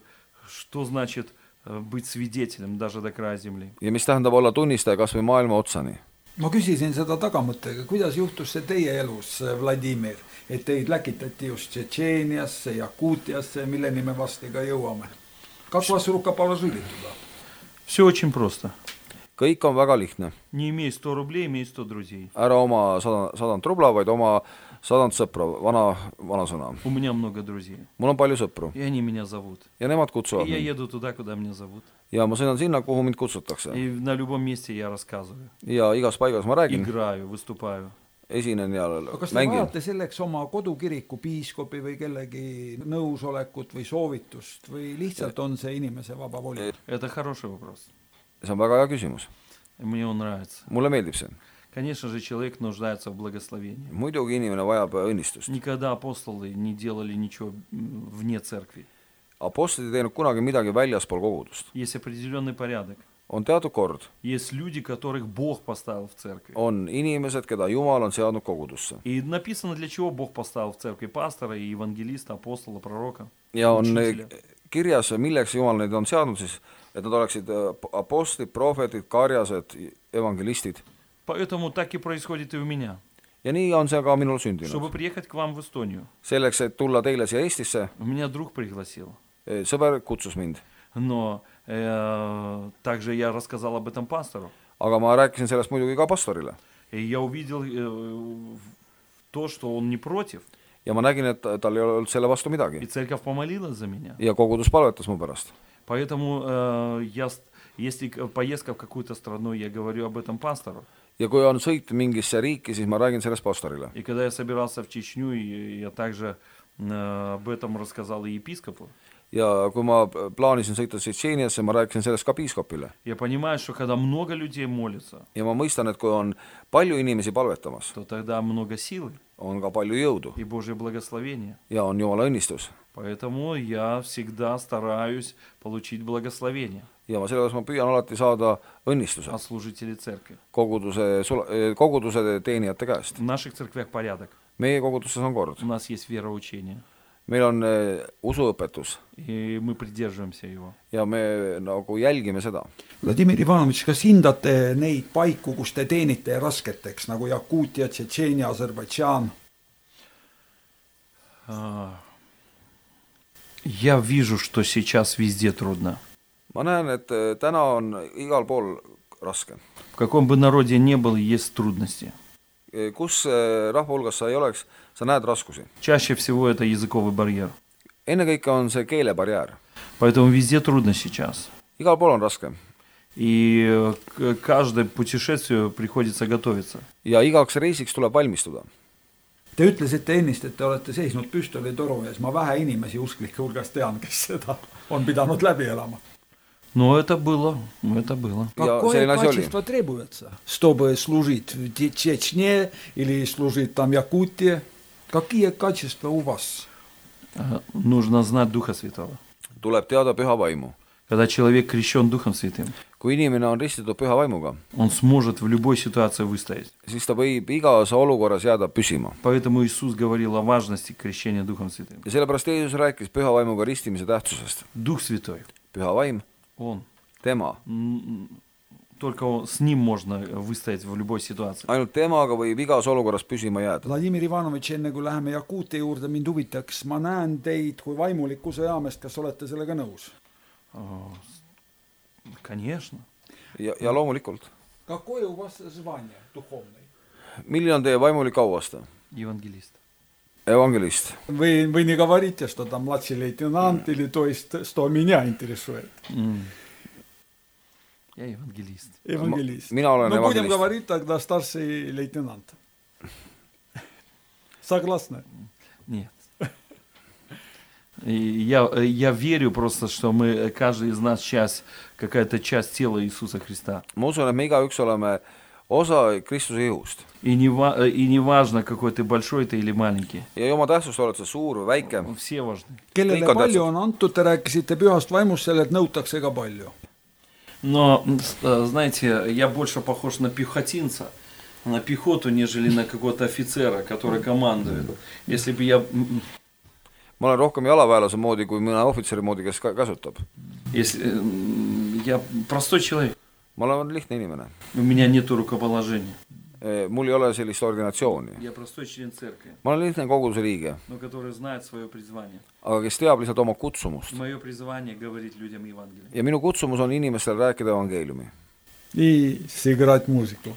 что значит быть свидетелем даже до края земли. Ja mis tähendab olla tunnistaja kas või maailma otsani. ma küsisin seda tagamõttega, kuidas juhtus see teie elus, Vladimir, et teid läkitati just Tšetšeeniasse, Jakuutiasse, milleni me vasti ka jõuame. Как вас рука положили туда? Все очень просто. Kõik on väga lihtne. Не имей 100 рублей, имей 100 друзей. Ära oma 100 rubla, vaid oma 100 sõpra, vana sõna. У меня много друзей. Mul on palju sõpru И они меня зовут. ja nemad И kutsuvad я mind. еду туда, куда меня зовут. Ja ma sõidan sinna, kuhu mind kutsutakse. И на любом месте я рассказываю. Ja igas paigas ma räägin, Играю, выступаю. esinen ja Aga kas te mängin. vajate selleks oma kodukiriku piiskopi või kellegi nõusolekut või soovitust või lihtsalt on see inimese vaba voli? Это хороший вопрос. See on väga hea küsimus. Мне он нравится. Mulle meeldib see. Конечно же, человек нуждается в благословении. Muidugi inimene vajab õnnistust. Никогда апостолы не делали ничего вне церкви. Apostlid ei teinud kunagi midagi väljaspool kogudust. Есть определенный порядок. On teatud kord. Есть люди, которых Бог поставил в церкви. On inimesed, keda Jumal on seadnud kogudusse. И написано, для чего Бог поставил в церкви пастора и евангелиста, апостола, пророка, Ja on учителя. kirjas, milleks Jumal neid on seadnud siis, et nad oleksid apostlid, prohvetid, karjased, evangelistid. Поэтому так и происходит и у меня. Ja nii on see ka minul sündinud. Чтобы приехать к вам в Эстонию, Selleks, et tulla teile siia Eestisse, меня друг пригласил. sõber kutsus mind. Но также я рассказал об этом пастору. Aga ma rääkisin sellest muidugi ka pastorile. И я увидел то, что он не против. Ja ma nägin, et tal ei olnud selle vastu И midagi. церковь помолилась за меня. Ja kogudus palvetas mu pärast. Поэтому если поездка в какую-то страну, я говорю об этом пастору. Ja kui on sõit mingisse riiki, siis ma räägin sellest pastorile. И когда я собирался в Чечню, я также об этом рассказал и епископу. Ja kui ma plaanisin sõita Tšetšeeniasse, ma rääkisin sellest ka piiskopile. Я понимаю, что когда много людей молится, Ja ma mõistan, et kui on palju inimesi palvetamas, то тогда много силы on ka palju jõudu и Божье благословение. ja on Jumala õnnistus. Поэтому я всегда стараюсь получить благословение Ja sellepärast ma püüan alati saada õnnistuse от служителей церкви. koguduse teenijate käest. В наших церквях порядок. Meie koguduses on kord. У нас есть вероучение, Meil on usuõpetus и мы придерживаемся его. ja me nagu jälgime seda. Vladimir Ivanovitš, kas hindate neid paiku, kus te teenite rasketeks, nagu Jakuutia, Tšetšeenia, Aserbaidžaan? Я вижу, что сейчас везде трудно. Ma näen, et täna on igal pool raske. В каком бы народе ни был, есть трудности. Kus rahva hulgas sa ei oleks, sa näed raskusi. Чаще всего это языковый барьер. Ennekõike on see keelebarjäär. Поэтому везде трудно сейчас. Igal pool on raske. И к каждому путешествию приходится готовиться. Ja igaks reisiks tuleb valmistuda. Te ütlesite ennist, et te olete seisnud püstolitoru ees. Ma vähe inimesi usklike hulgas tean, kes seda on pidanud läbi elama. Но это было, это было. Какое качество требуется, чтобы служить в Чечне или служить там в Якутии? Какие качества у вас? Нужно знать Духа Святого. Tuleb teada püha vaimu. Когда человек крещен Духом Святым, Kui inimene on ristitud püha vaimuga, он сможет в любой ситуации выстоять. siis ta võib igas olukorras jääda püsima. Поэтому Иисус говорил о важности крещения Духом Святым. Ja sellepärast Jeesus rääkis püha vaimuga ristimise tähtsusest. Дух Святой, Püha vaim, Он. tema. Только с ним можно выстоять в любой ситуации. Ainult temaga võib igas olukorras püsima jääda. Vladimir Ivanovitš, enne kui läheme Jakuutia juurde, mind huvitaks, ma näen teid kui vaimuliku sõjameest, kas olete sellega nõus? Конечно. Ja loomulikult. Какое у вас звание духовное? Milline on teie vaimulik auaste? Евангелист. Evangelist. Вы не говорите, что там младший лейтенант или то есть, что меня интересует? Я евангелист. Евангелист. Mina olen Ну, будем evangelist. говорить тогда старший лейтенант. Согласны? Нет. И я верю просто, что мы, каждый из нас какая-то часть тела Иисуса Христа. ma usun, et me igaüks oleme osa Kristuse ihust. И не важно, какой ты большой ты или маленький. Ja ei oma tähtsust, oled sa suur või väike. Все важны. Kellele Kõik on palju tähtsad. on antud, te rääkisite pühast vaimust, sellelt nõutakse ka palju. Но, знаете, я больше похож на пехотинца, на пехоту, нежели на какого-то офицера, который командует. Если бы я... ma olen rohkem jalaväelase moodi kui mõne ohvitseri moodi, kes käsutab. Я простой человек. ma olen lihtne inimene. У меня нету рукоположения. Mul ei ole sellist organisatsiooni. Я простой член церкви, ma olen lihtne koguduse liige, но который знает свое призвание. aga kes teab lihtsalt oma kutsumust. Мое призвание говорить людям Евангелие. Ja minu kutsumus on inimestele rääkida evangeeliumi. И сыграть музыку.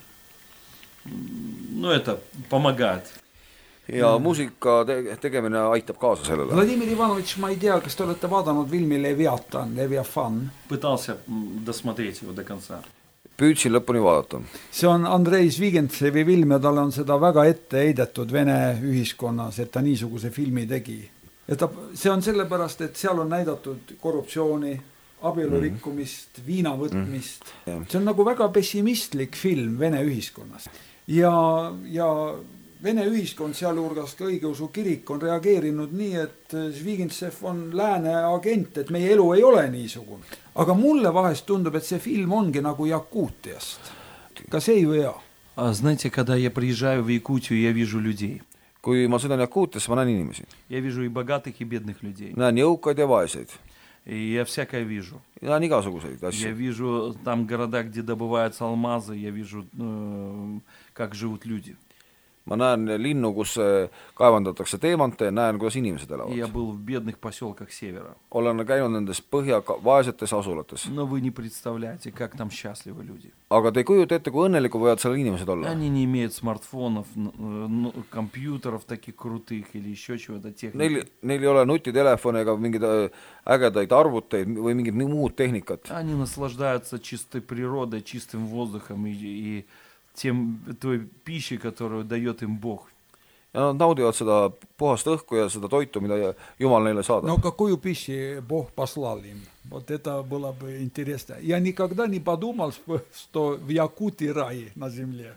Ну, это помогает. Ja muusika tegemine aitab kaasa sellele. Vladimir Ivanovitš, ma ei tea, kas te olete vaadanud filmi Leviathan. Пытался досмотреть его до конца. Püüdsin lõpuni vaadata. See on Andrei Zvigentsevi film ja talle on seda väga ette heidetud Vene ühiskonnas, et ta niisuguse filmi tegi. Ja see on sellepärast, et seal on näidatud korruptsiooni, abielurikkumist, viina võtmist. See on nagu väga pessimistlik film Vene ühiskonnas. Ja Vene ühiskond, sealhulgas ka õigeusu kirik, on reageerinud nii, et Zvigintsev on lääne agent, et meie elu ei ole niisugune. Aga mulle vahest tundub, et see film ongi nagu Jakutiast. Kas ei või ja? Знаете, когда я приезжаю в Якутию, я вижу людей. Kui ma sõidan Jakutiasse, ma näen inimesi. Я вижу и богатых, и бедных людей. Näen jõukaid ja vaeseid. И я всякое вижу. Näen igasuguseid Я asju. вижу там города, где добываются алмазы, я вижу, как живут люди. Ma näen linnu, kus kaevandatakse teemante, näen, kuidas inimesed Я elavad. был в бедных поселках севера. Olen käinud nendes vaesetes asulates. Но вы не представляете, как там счастливы люди. Aga te ei kujuta ette, kui õnnelikud võivad seal inimesed olla. Они не имеют смартфонов, компьютеров таких крутых или еще чего-то техники. Neil ei ole nutitelefone ega mingeid ägedaid arvuteid või mingit muud tehnikat. Они наслаждаются чистой природой, чистым воздухом и той пищей, которую дает им Бог. Ja nad naudivad seda puhast õhku ja seda toitu, mida Jumal neile saadab. Но какую пищу Бог послал им? Вот это было бы интересно. Я никогда не подумал, что в Якутии рай на земле.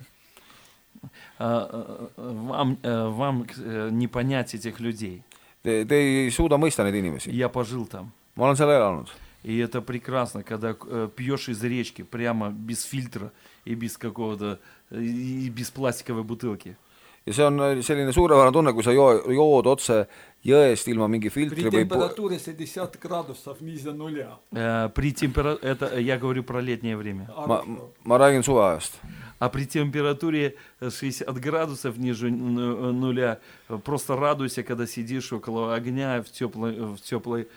Вам не понять этих людей. Te ei suuda mõista neid inimesi. Я пожил там. Ma olen seal elanud. И это прекрасно, когда пьешь из речки прямо без фильтра и без какого-то, и без пластиковой бутылки. Ja see on selline suurepärane tunne, kui sa jood otse jõest ilma mingi filtri При või... температуре 60 градусов ниже нуля. Это я говорю про летнее время. Ma räägin suveajast. А при температуре 60 градусов ниже нуля просто радуйся, когда сидишь около огня в теплой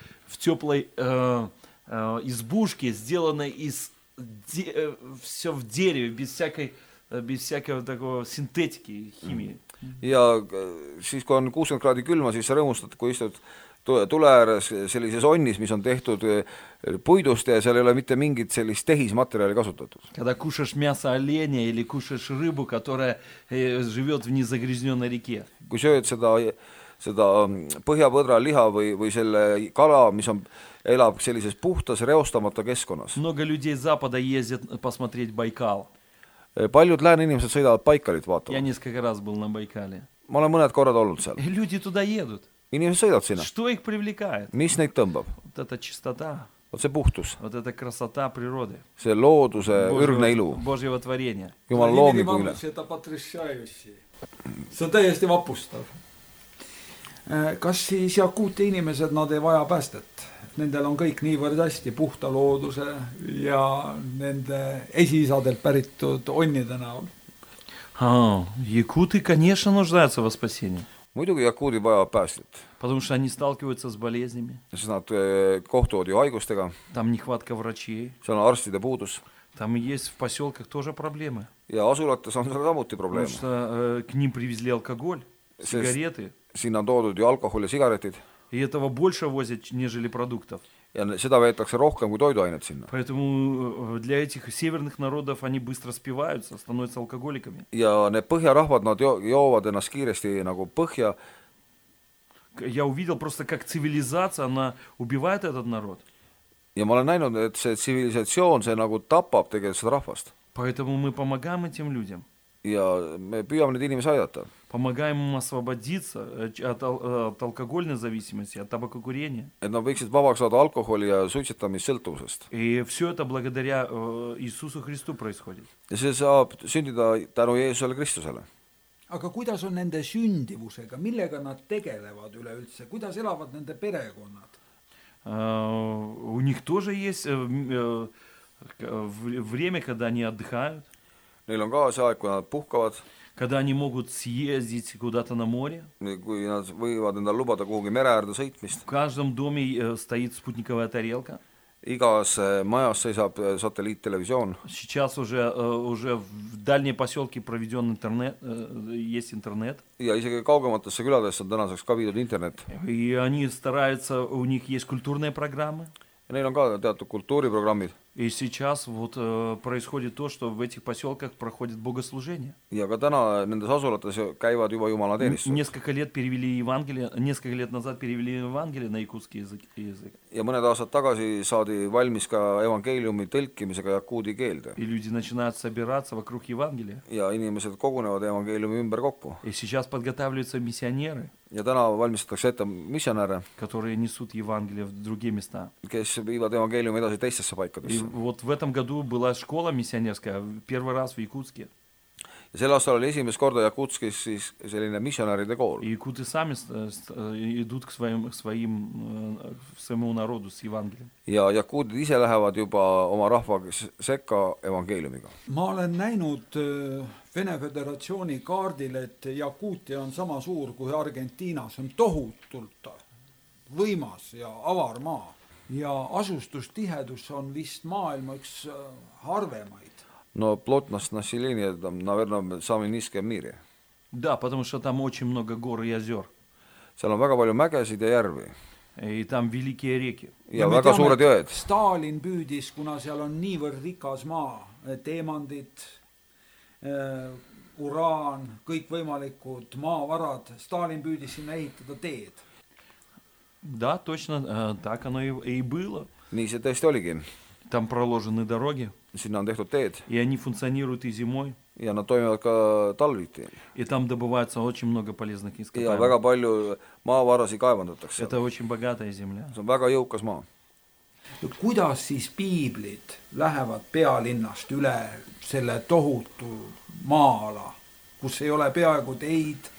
избушке, сделанной из все в дереве, без всякого такого синтетики и химии. Ja siis, kui on 60 kraadi külma, siis sa rõõmustad, kui istud tule ääres sellises onnis, mis on tehtud puidust ja seal ei ole mitte mingit sellist tehismaterjali kasutatud. Когда кушаешь мясо оленя или кушаешь рыбу, которая живет в незагрязненной реке. Kui sööd seda põhjapõdra liha või selle kala, mis elab sellises puhtas reostamata keskkonnas. Много людей с Запада ездят посмотреть Байкал. Paljud lääne inimesed sõidavad Baikalit Я vaatama. несколько раз был на Байкале. Ma olen mõned korrad olnud seal. И люди туда едут. Inimesed sõidavad sinna. Что их привлекает? Mis neid tõmbab? Вот эта чистота, Vot see puhtus, вот эта красота природы, see looduse ürgne ilu, Божьего творения. Jumal loomingu üle. See on täiesti vapustav. Kas siis Jakuuti inimesed, nad ei vaja päästet? Nendel on kõik niivõrd hästi puhta looduse ja nende esiisadelt päritud onnide näol. Якуты, конечно, нуждаются во спасении. Muidugi Jakuudi vajavad päästet, Потому что они сталкиваются с болезнями. sest nad kohtuvad ju haigustega, Там нехватка врачей. seal on arstide puudus Там есть в поселках тоже проблемы. ja asulates on seal samuti Потому probleeme. что к ним привезли алкоголь, сигареты. Sinna on toodud ju alkohol ja sigaretid И этого больше возят, нежели продуктов. ja seda veetakse rohkem kui toiduainet sinna. Поэтому для этих северных народов они быстро спиваются, становятся алкоголиками. Ja need põhjarahvad, nad joovad ennast kiiresti nagu põhja. Я увидел просто, как цивилизация, она убивает этот народ. Ja ma olen näinud, et see tsivilisatsioon, see nagu tapab tegelikult seda rahvast. Поэтому мы помогаем этим людям. Ja me püüame neid inimesi aidata. Помогаем им освободиться от алкогольной зависимости, от табакокурения. Et nad võiksid vabaks saada alkoholi ja suitsetamissõltuvusest. И все это благодаря Иисусу Христу происходит. Ja see saab sündida tänu Jeesusele Kristusele. aga kuidas on nende sündivusega, millega nad tegelevad üleüldse, kuidas elavad nende perekonnad? У них тоже есть время, когда они отдыхают. Neil on ka see aeg, kui nad puhkavad. Когда они могут съездить куда-то на море. Kui nad võivad endale lubada kuhugi mere äärde sõitmist. В каждом доме стоит спутниковая тарелка. Igas majas seisab satelliittelevisioon. Сейчас уже в дальние поселки проведен интернет, есть интернет. Ja isegi kaugematesse küladesse on tänaseks ka viidud internet. И они стараются, у них есть культурные программы. Ja neil on ka teatud kultuuriprogrammid. И сейчас вот происходит то, что в этих поселках проходит богослужение. Ja ka täna nendes asulates käivad juba jumalateenistused. Несколько лет назад перевели Евангелие на якутский язык. Ja mõned aastad tagasi saadi valmis ka evangeeliumi tõlkimisega jakuudi keelde. И люди начинают собираться вокруг Евангелия. Ja inimesed kogunevad evangeeliumi ümber kokku. И сейчас подготавливаются миссионеры. Ja täna valmistatakse ette missionäre, которые несут Евангелие в другие места. Kes viivad evangeeliumi edasi teistesse И paikadesse. вот в этом году была школа миссионерская, первый раз в Якутске. Ja sel aastal oli esimest korda Jakutskis siis selline missionäride kool. И якуты сами идут к своему народу с Евангелием. Ja jakuudid ise lähevad juba oma rahva sekka evangeeliumiga. Ma olen näinud Vene Föderatsiooni kaardil, et Jakuutia on sama suur kui Argentiinas, on tohutult võimas ja avar maa. Ja asustustihedus on vist maailma üks harvemaid. No plotnost naселения, наверное, самый низкий в мире. Да, потому что там очень много гор и озер. Seal on väga palju mägesid ja järvi. И там великие реки. Ja väga suured jõed. Stalin püüdis, kuna seal on niivõrd rikas maa, teemandid, uraan, kõikvõimalikud maavarad, Stalin püüdis sinna ehitada teed. Да, точно, так оно и было. Nii see tõesti oligi. Там проложены дороги. Sinna on tehtud teed. И они функционируют и зимой. Ja nad toimivad ka talviti. И там добывается очень много полезных Ja ископаемых. väga palju maavarasid kaevandatakse. Это очень bogатая земля. See on väga jõukas maa. Kuidas siis piiblid lähevad pealinnast üle selle tohutu maa-ala, kus ei ole peaaegu teid,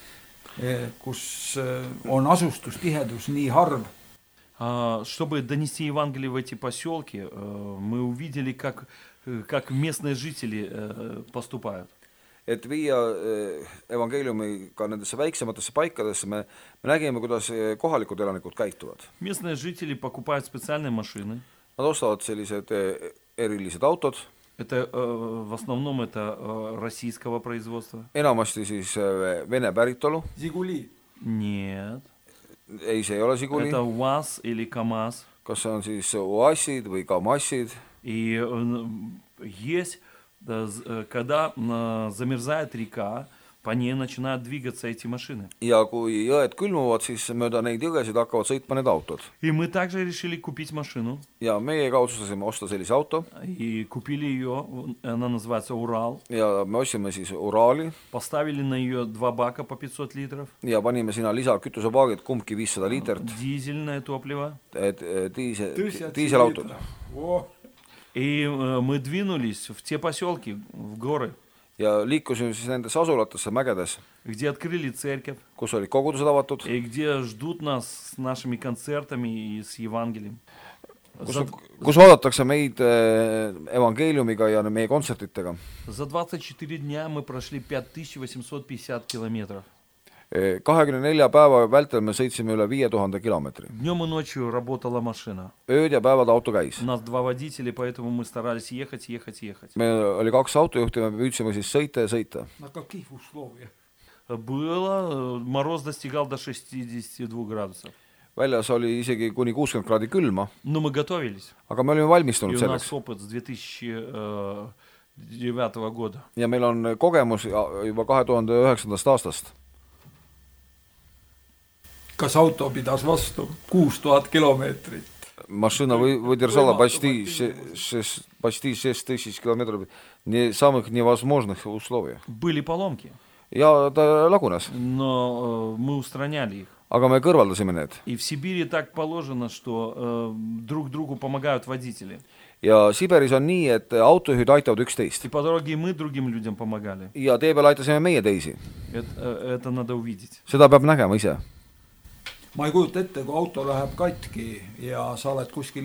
kus on asustustihedus nii harv? Чтобы донести Евангелие в эти поселки, мы увидели, как местные жители поступают. Et viia evangeeliumi ka nendesse väiksematesse paikadesse, me nägime, kuidas kohalikud elanikud käituvad. Местные жители покупают специальные машины. Nad ostavad sellised erilised autod. Это в основном это российского производства. Enamasti siis Vene päritolu. Žiguli? Нет. Ei, see ei ole Žiguli. Это УАЗ или КамАЗ. Kas see on siis UAZ-id või KamAZ-id? И есть, когда замерзает река, по ней начинают двигаться эти машины. Ja kui jõed külmuvad, siis mööda neid jõgesid hakkavad sõitma need autod. И мы также решили купить машину. Ja meie ka otsustasime osta sellise auto. И купили ее, она называется Урал. Ja me ostsime siis Urali. Поставили на ее 2 бака по 500 литров. Ja panime sinna lisakütusepaagid, kumbki 500 liitrit. Дизельное топливо. Diiselautod. И мы двинулись в те поселки, в горы. Ja liikusime siis nendesse asulatesse mägedes, где открыли церковь, kus olid kogudused avatud, и где ждут нас с нашими концертами и с Евангелием. kus vaadatakse meid evangeeliumiga ja meie kontsertitega. За 24 дня мы прошли 5850 километров. 24 päeva vältel me sõitsime üle 5000 kilomeetri. Днем и ночью работала машина. Ööd ja päevad auto käis. У нас 2 водителя, поэтому мы старались ехать. Meil oli 2 autojuhti, me püüdsime siis sõita ja sõita. Aga kihvuslooja. Было, мороз достигал до 62 градусов. väljas oli isegi kuni 60 kraadi külma, Но мы готовились. aga me olime valmistunud И у нас selleks. опыт с 2009 года. Ja meil on kogemus juba 2009. aastast. kas auto pidas vastu 6000 kilomeetrit? Машина выдержала почти 6 тысяч километров не самых невозможных условиях. Были поломки, Ja ta lagunes, но мы устраняли их. aga me kõrvaldasime need. И в Сибири так положено, что друг другу помогают водители. Ja Siberis on nii, et autojuhid aitavad И üksteist. по дороге мы другим людям помогали. Ja tee peal aitasime meie teisi. Это надо увидеть. Seda peab nägema ise. ma ei kujuta ette, kui auto läheb katki ja sa oled kuskil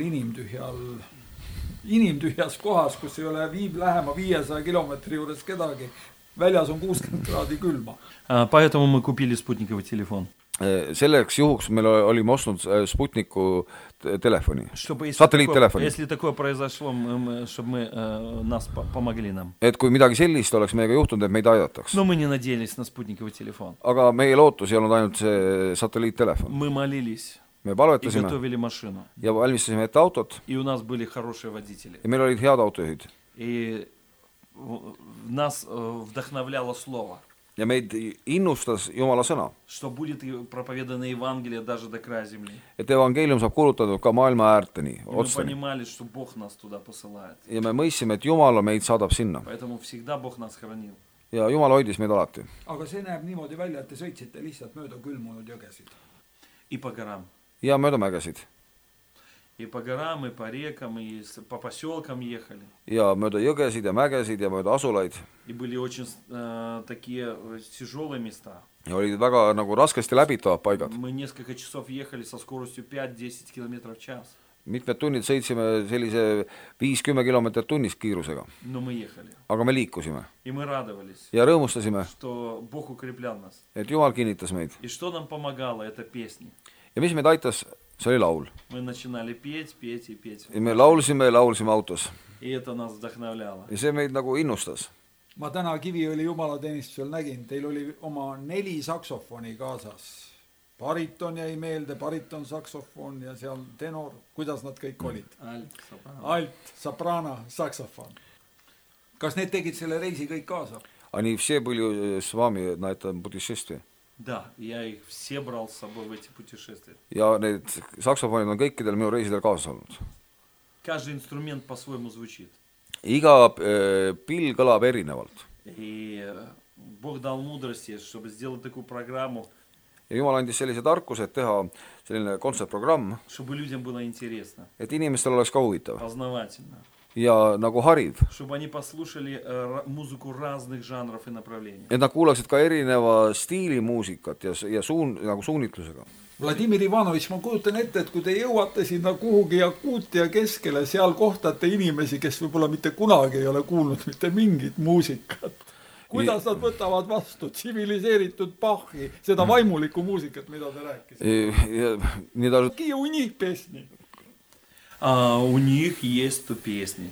inimtühjas kohas, kus ei ole lähema 500 kilomeetri juures kedagi. Väljas on 60 kraadi külma. Поэтому мы купили спутниковый телефон. Selleks juhuks meil olime ostnud Sputniku telefoni, Чтобы satelliittelefoni. если такое произошло, чтобы нас помогли нам. Et kui midagi sellist oleks meiega juhtunud, et meid aidataks. Но мы не надеялись на спутниковый телефон. Aga meie lootus ei olnud ainult see satelliittelefon. Мы молились Me и palvetasime готовили машину. ja valmistasime ette autot И у нас были хорошие водители. ja meil olid head autojuhid. И нас вдохновляло слово, Ja meid innustas Jumala sõna, что будет проповедано Евангелие даже до края земли. et evangeelium saab kuulutatud ka maailma äärteni, И мы otsani. понимали, что Бог нас туда посылает. Ja me mõistsime, et Jumala meid saadab sinna. Поэтому всегда Бог нас хранил. Ja Jumal hoidis meid alati. aga see näeb niimoodi välja, et te sõitsite lihtsalt mööda külmunud jõgesid. И по горам. Ja mööda mägesid. И по горам, и по рекам, и по поселкам ехали. Ja mööda jõgesid ja mägesid ja mööda asulaid. И были очень такие тяжелые места. Ja olid väga nagu raskesti läbitavad paigad. Мы несколько часов ехали со скоростью 5-10 километров в час. Mitmed tunnid sõitsime sellise 5-10 kilomeetrit tunnis kiirusega. Но мы ехали. Aga me liikusime. И мы радовались, Ja rõõmustasime, что Бог укреплял нас. et Jumal kinnitas meid. И что нам помогало, это песни. Ja mis meid aitas, see oli laul. Мы начинали петь и петь. Ja me laulsime autos. И это нас вдохновляло. Ja see meid nagu innustas. ma täna Kiviõli jumalateenistusel nägin, teil oli oma 4 saksofoni kaasas. Bariton jäi meelde, bariton, saksofon ja seal tenor. Kuidas nad kõik olid? Alt, soprano, saksofon. Kas need tegid selle reisi kõik kaasa? Они все были с вами на этом путешествии. Да, я их все брал с собой в эти путешествия. Ja need saksofonid on kõikidel minu reisidel kaasas olnud. Каждый инструмент по-своему звучит. Iga pill kõlab erinevalt. И Бог дал мудрости, чтобы сделать такую программу, Ja Jumal andis sellise tarkuse, et teha selline kontsertprogramm, чтобы людям было интересно, et inimestel oleks ka huvitav познавательно, ja nagu hariv. чтобы они послушали музыку разных жанров и направлений. Et nad kuulaksid ka erineva stiili muusikat ja nagu suunitlusega. Vladimir Ivanovitš, ma kujutan ette, et kui te jõuate sinna kuhugi Jakuutia keskele, seal kohtate inimesi, kes võib-olla mitte kunagi ei ole kuulnud mitte mingit muusikat. Kuidas nad võtavad vastu tsiviliseeritud Bachi, seda vaimulikku muusikat, mida te rääkisite? Какие у них песни? У них есть песни,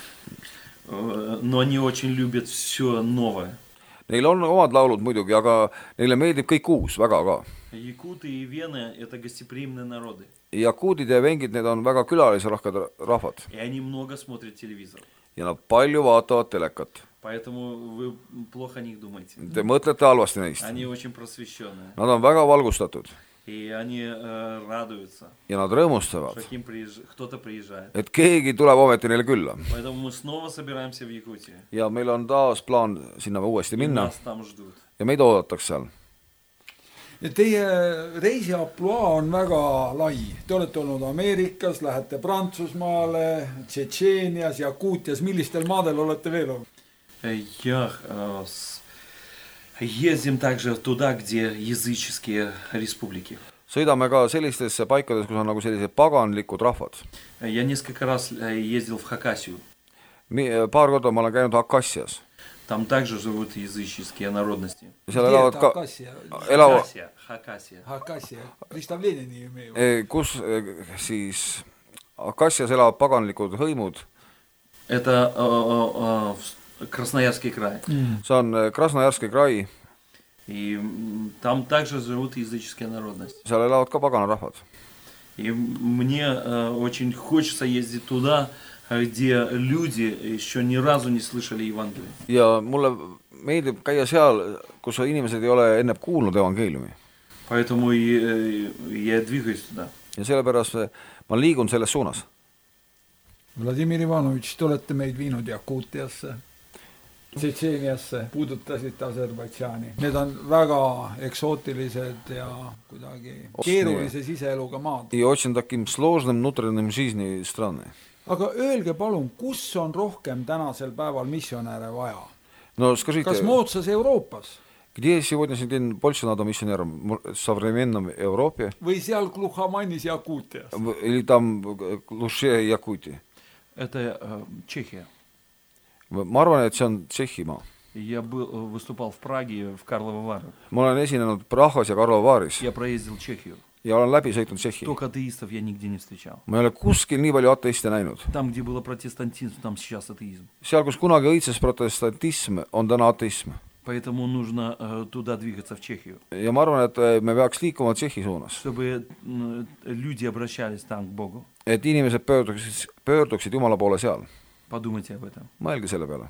но они очень любят все новое. Neil on omad laulud muidugi, aga neile meeldib kõik uus väga ka. Якуты и вены – это гостеприимные народы. Jakuudid ja vengid, need on väga külalisrahvad rahvad. И они много смотрят телевизор. Ja nad palju vaatavad telekat. Поэтому вы плохо о них думаете. Te mõtlete halvasti neist. Они очень просвещенные. Nad on väga valgustatud. И они радуются, Ja nad rõõmustavad, что к ним кто-то приезжает. et keegi tuleb ometi neile külla. Поэтому мы снова собираемся в Якутии. Ja meil on taas plaan sinna uuesti И minna. нас там ждут. Ja meid oodatakse seal. Ja teie reisiaploa on väga lai. Te olete olnud Ameerikas, lähete Prantsusmaale, Tšetšeenias, Jakuutias. Millistel maadel olete veel olnud? Ездим также туда, где языческие республики. Sõidame ka sellistesse paikades, kus on nagu sellised paganlikud rahvad. Я несколько раз ездил в Хакасию. Paar korda ma olen käinud Hakassias. Там также живут языческие народности. Seal elavad ka Хакасия. Представление не имею. Kus siis Hakassias elavad paganlikud hõimud. Это Красноярский край. See on Krasnojarski krai. И там также живут языческие народности. Seal elavad ka paganarahvad. И мне очень хочется ездить туда, где люди еще ни разу не слышали Евангелия. Ja mulle meeldib käia seal, kus inimesed ei ole enne kuulnud evangeeliumi. Поэтому я двигаюсь туда. Ja sellepärast ma liigun selles suunas. Vladimir Ivanovitš, te olete meid viinud Jakuutiasse, Tšetšeeniasse, puudutasite Aserbaidžaani. Need on väga eksootilised ja kuidagi keerulise siseeluga maad. И очень таким сложным внутренним жизни страны. Aga öelge palun, kus on rohkem tänasel päeval missionäre vaja? No скажите, kas moodsas Euroopas? Где сегодняшний больше надо миссионеров? В современном Европе? Või seal Глухомаnis Jakutias? Или там Глуше Якутии? Это Чехия. Ma arvan, et see on Tšehhimaa. Я выступал в Праге, в Карловы Вары. Ma olen esinenud Prahvas ja Karlova Vaaris. Я проездил Чехию. Ja olen läbi sõitnud Tšehhi. Только атеистов я нигде не встречал. Ma ei ole kuskil nii palju ateiste näinud. Там, где было протестантизм, там сейчас атеизм. Seal, kus kunagi õitses protestantism, on täna ateism. Поэтому нужно туда двигаться, в Чехию. Ja ma arvan, et me peaks liikuma Tšehhi suunas. Чтобы люди обращались там к Богу. Et inimesed pöörduksid Jumala poole seal. Подумайте об этом. Mõelge selle peale.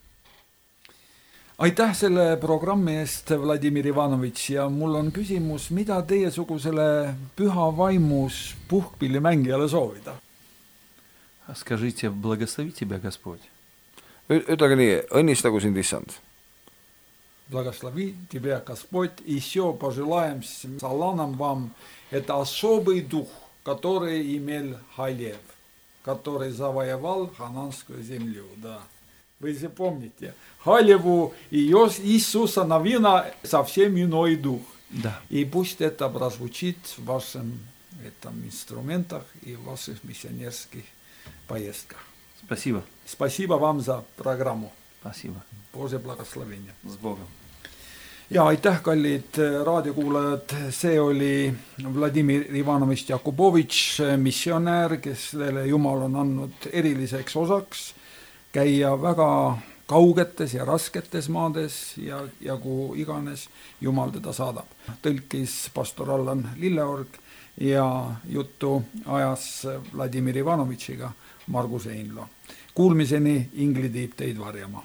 Aitäh selle programmi eest, Vladimir Ivanovitš, ja mul on küsimus, mida teiesugusele püha vaimus puhkpillimängijale soovida? Скажите, благослови тебя Господь. Ütlege nii, õnnistagu sind Issand. Благослови тебя Господь, еще пожелаем саланам вам это особый дух, который имел Халев, который завоевал хананскую землю, да. Вы же помните, Халеву и Иисуса Навина совсем иной дух. Да. И пусть это прозвучит в ваших инструментах и в ваших миссионерских поездках. Спасибо. Спасибо вам за программу. Спасибо. Божие благословение. С Богом. Ja aitäh, kallid raadiokuulajad, see oli Vladimir Ivanovitš Jakubovitš, missionäär, kellele Jumal on andnud eriliseks osaks käia väga kaugetes ja rasketes maades ja kuhu iganes Jumal teda saadab. Tõlkis pastor Allan Lilleorg ja juttu ajas Vladimir Ivanovitšiga Margus Einlo. Kuulmiseni, Ingli tiib teid varjama.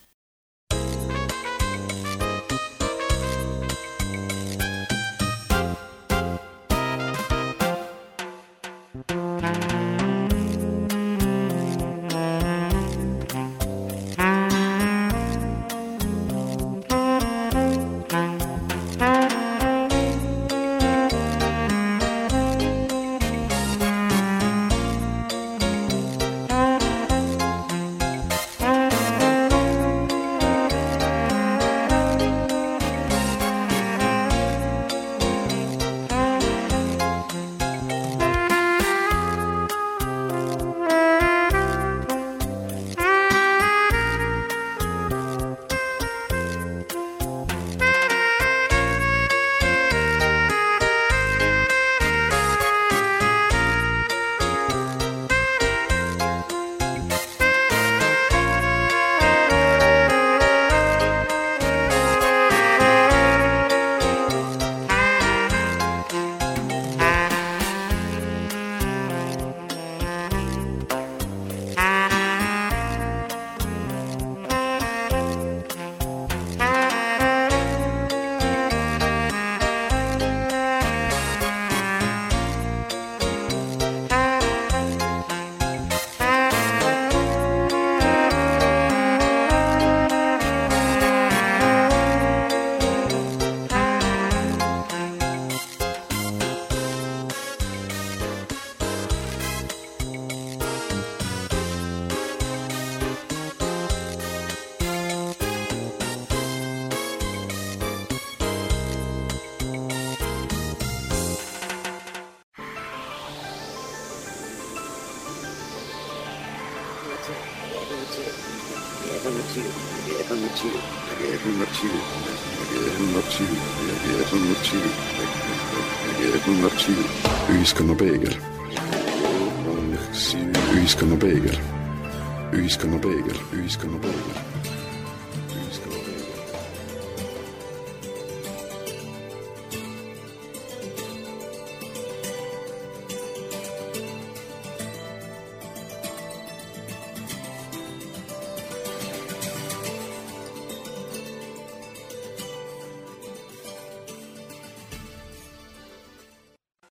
Ühiskonna peegel. Ühiskonna peegel. Ühiskonna peegel. Ühiskonna peegel.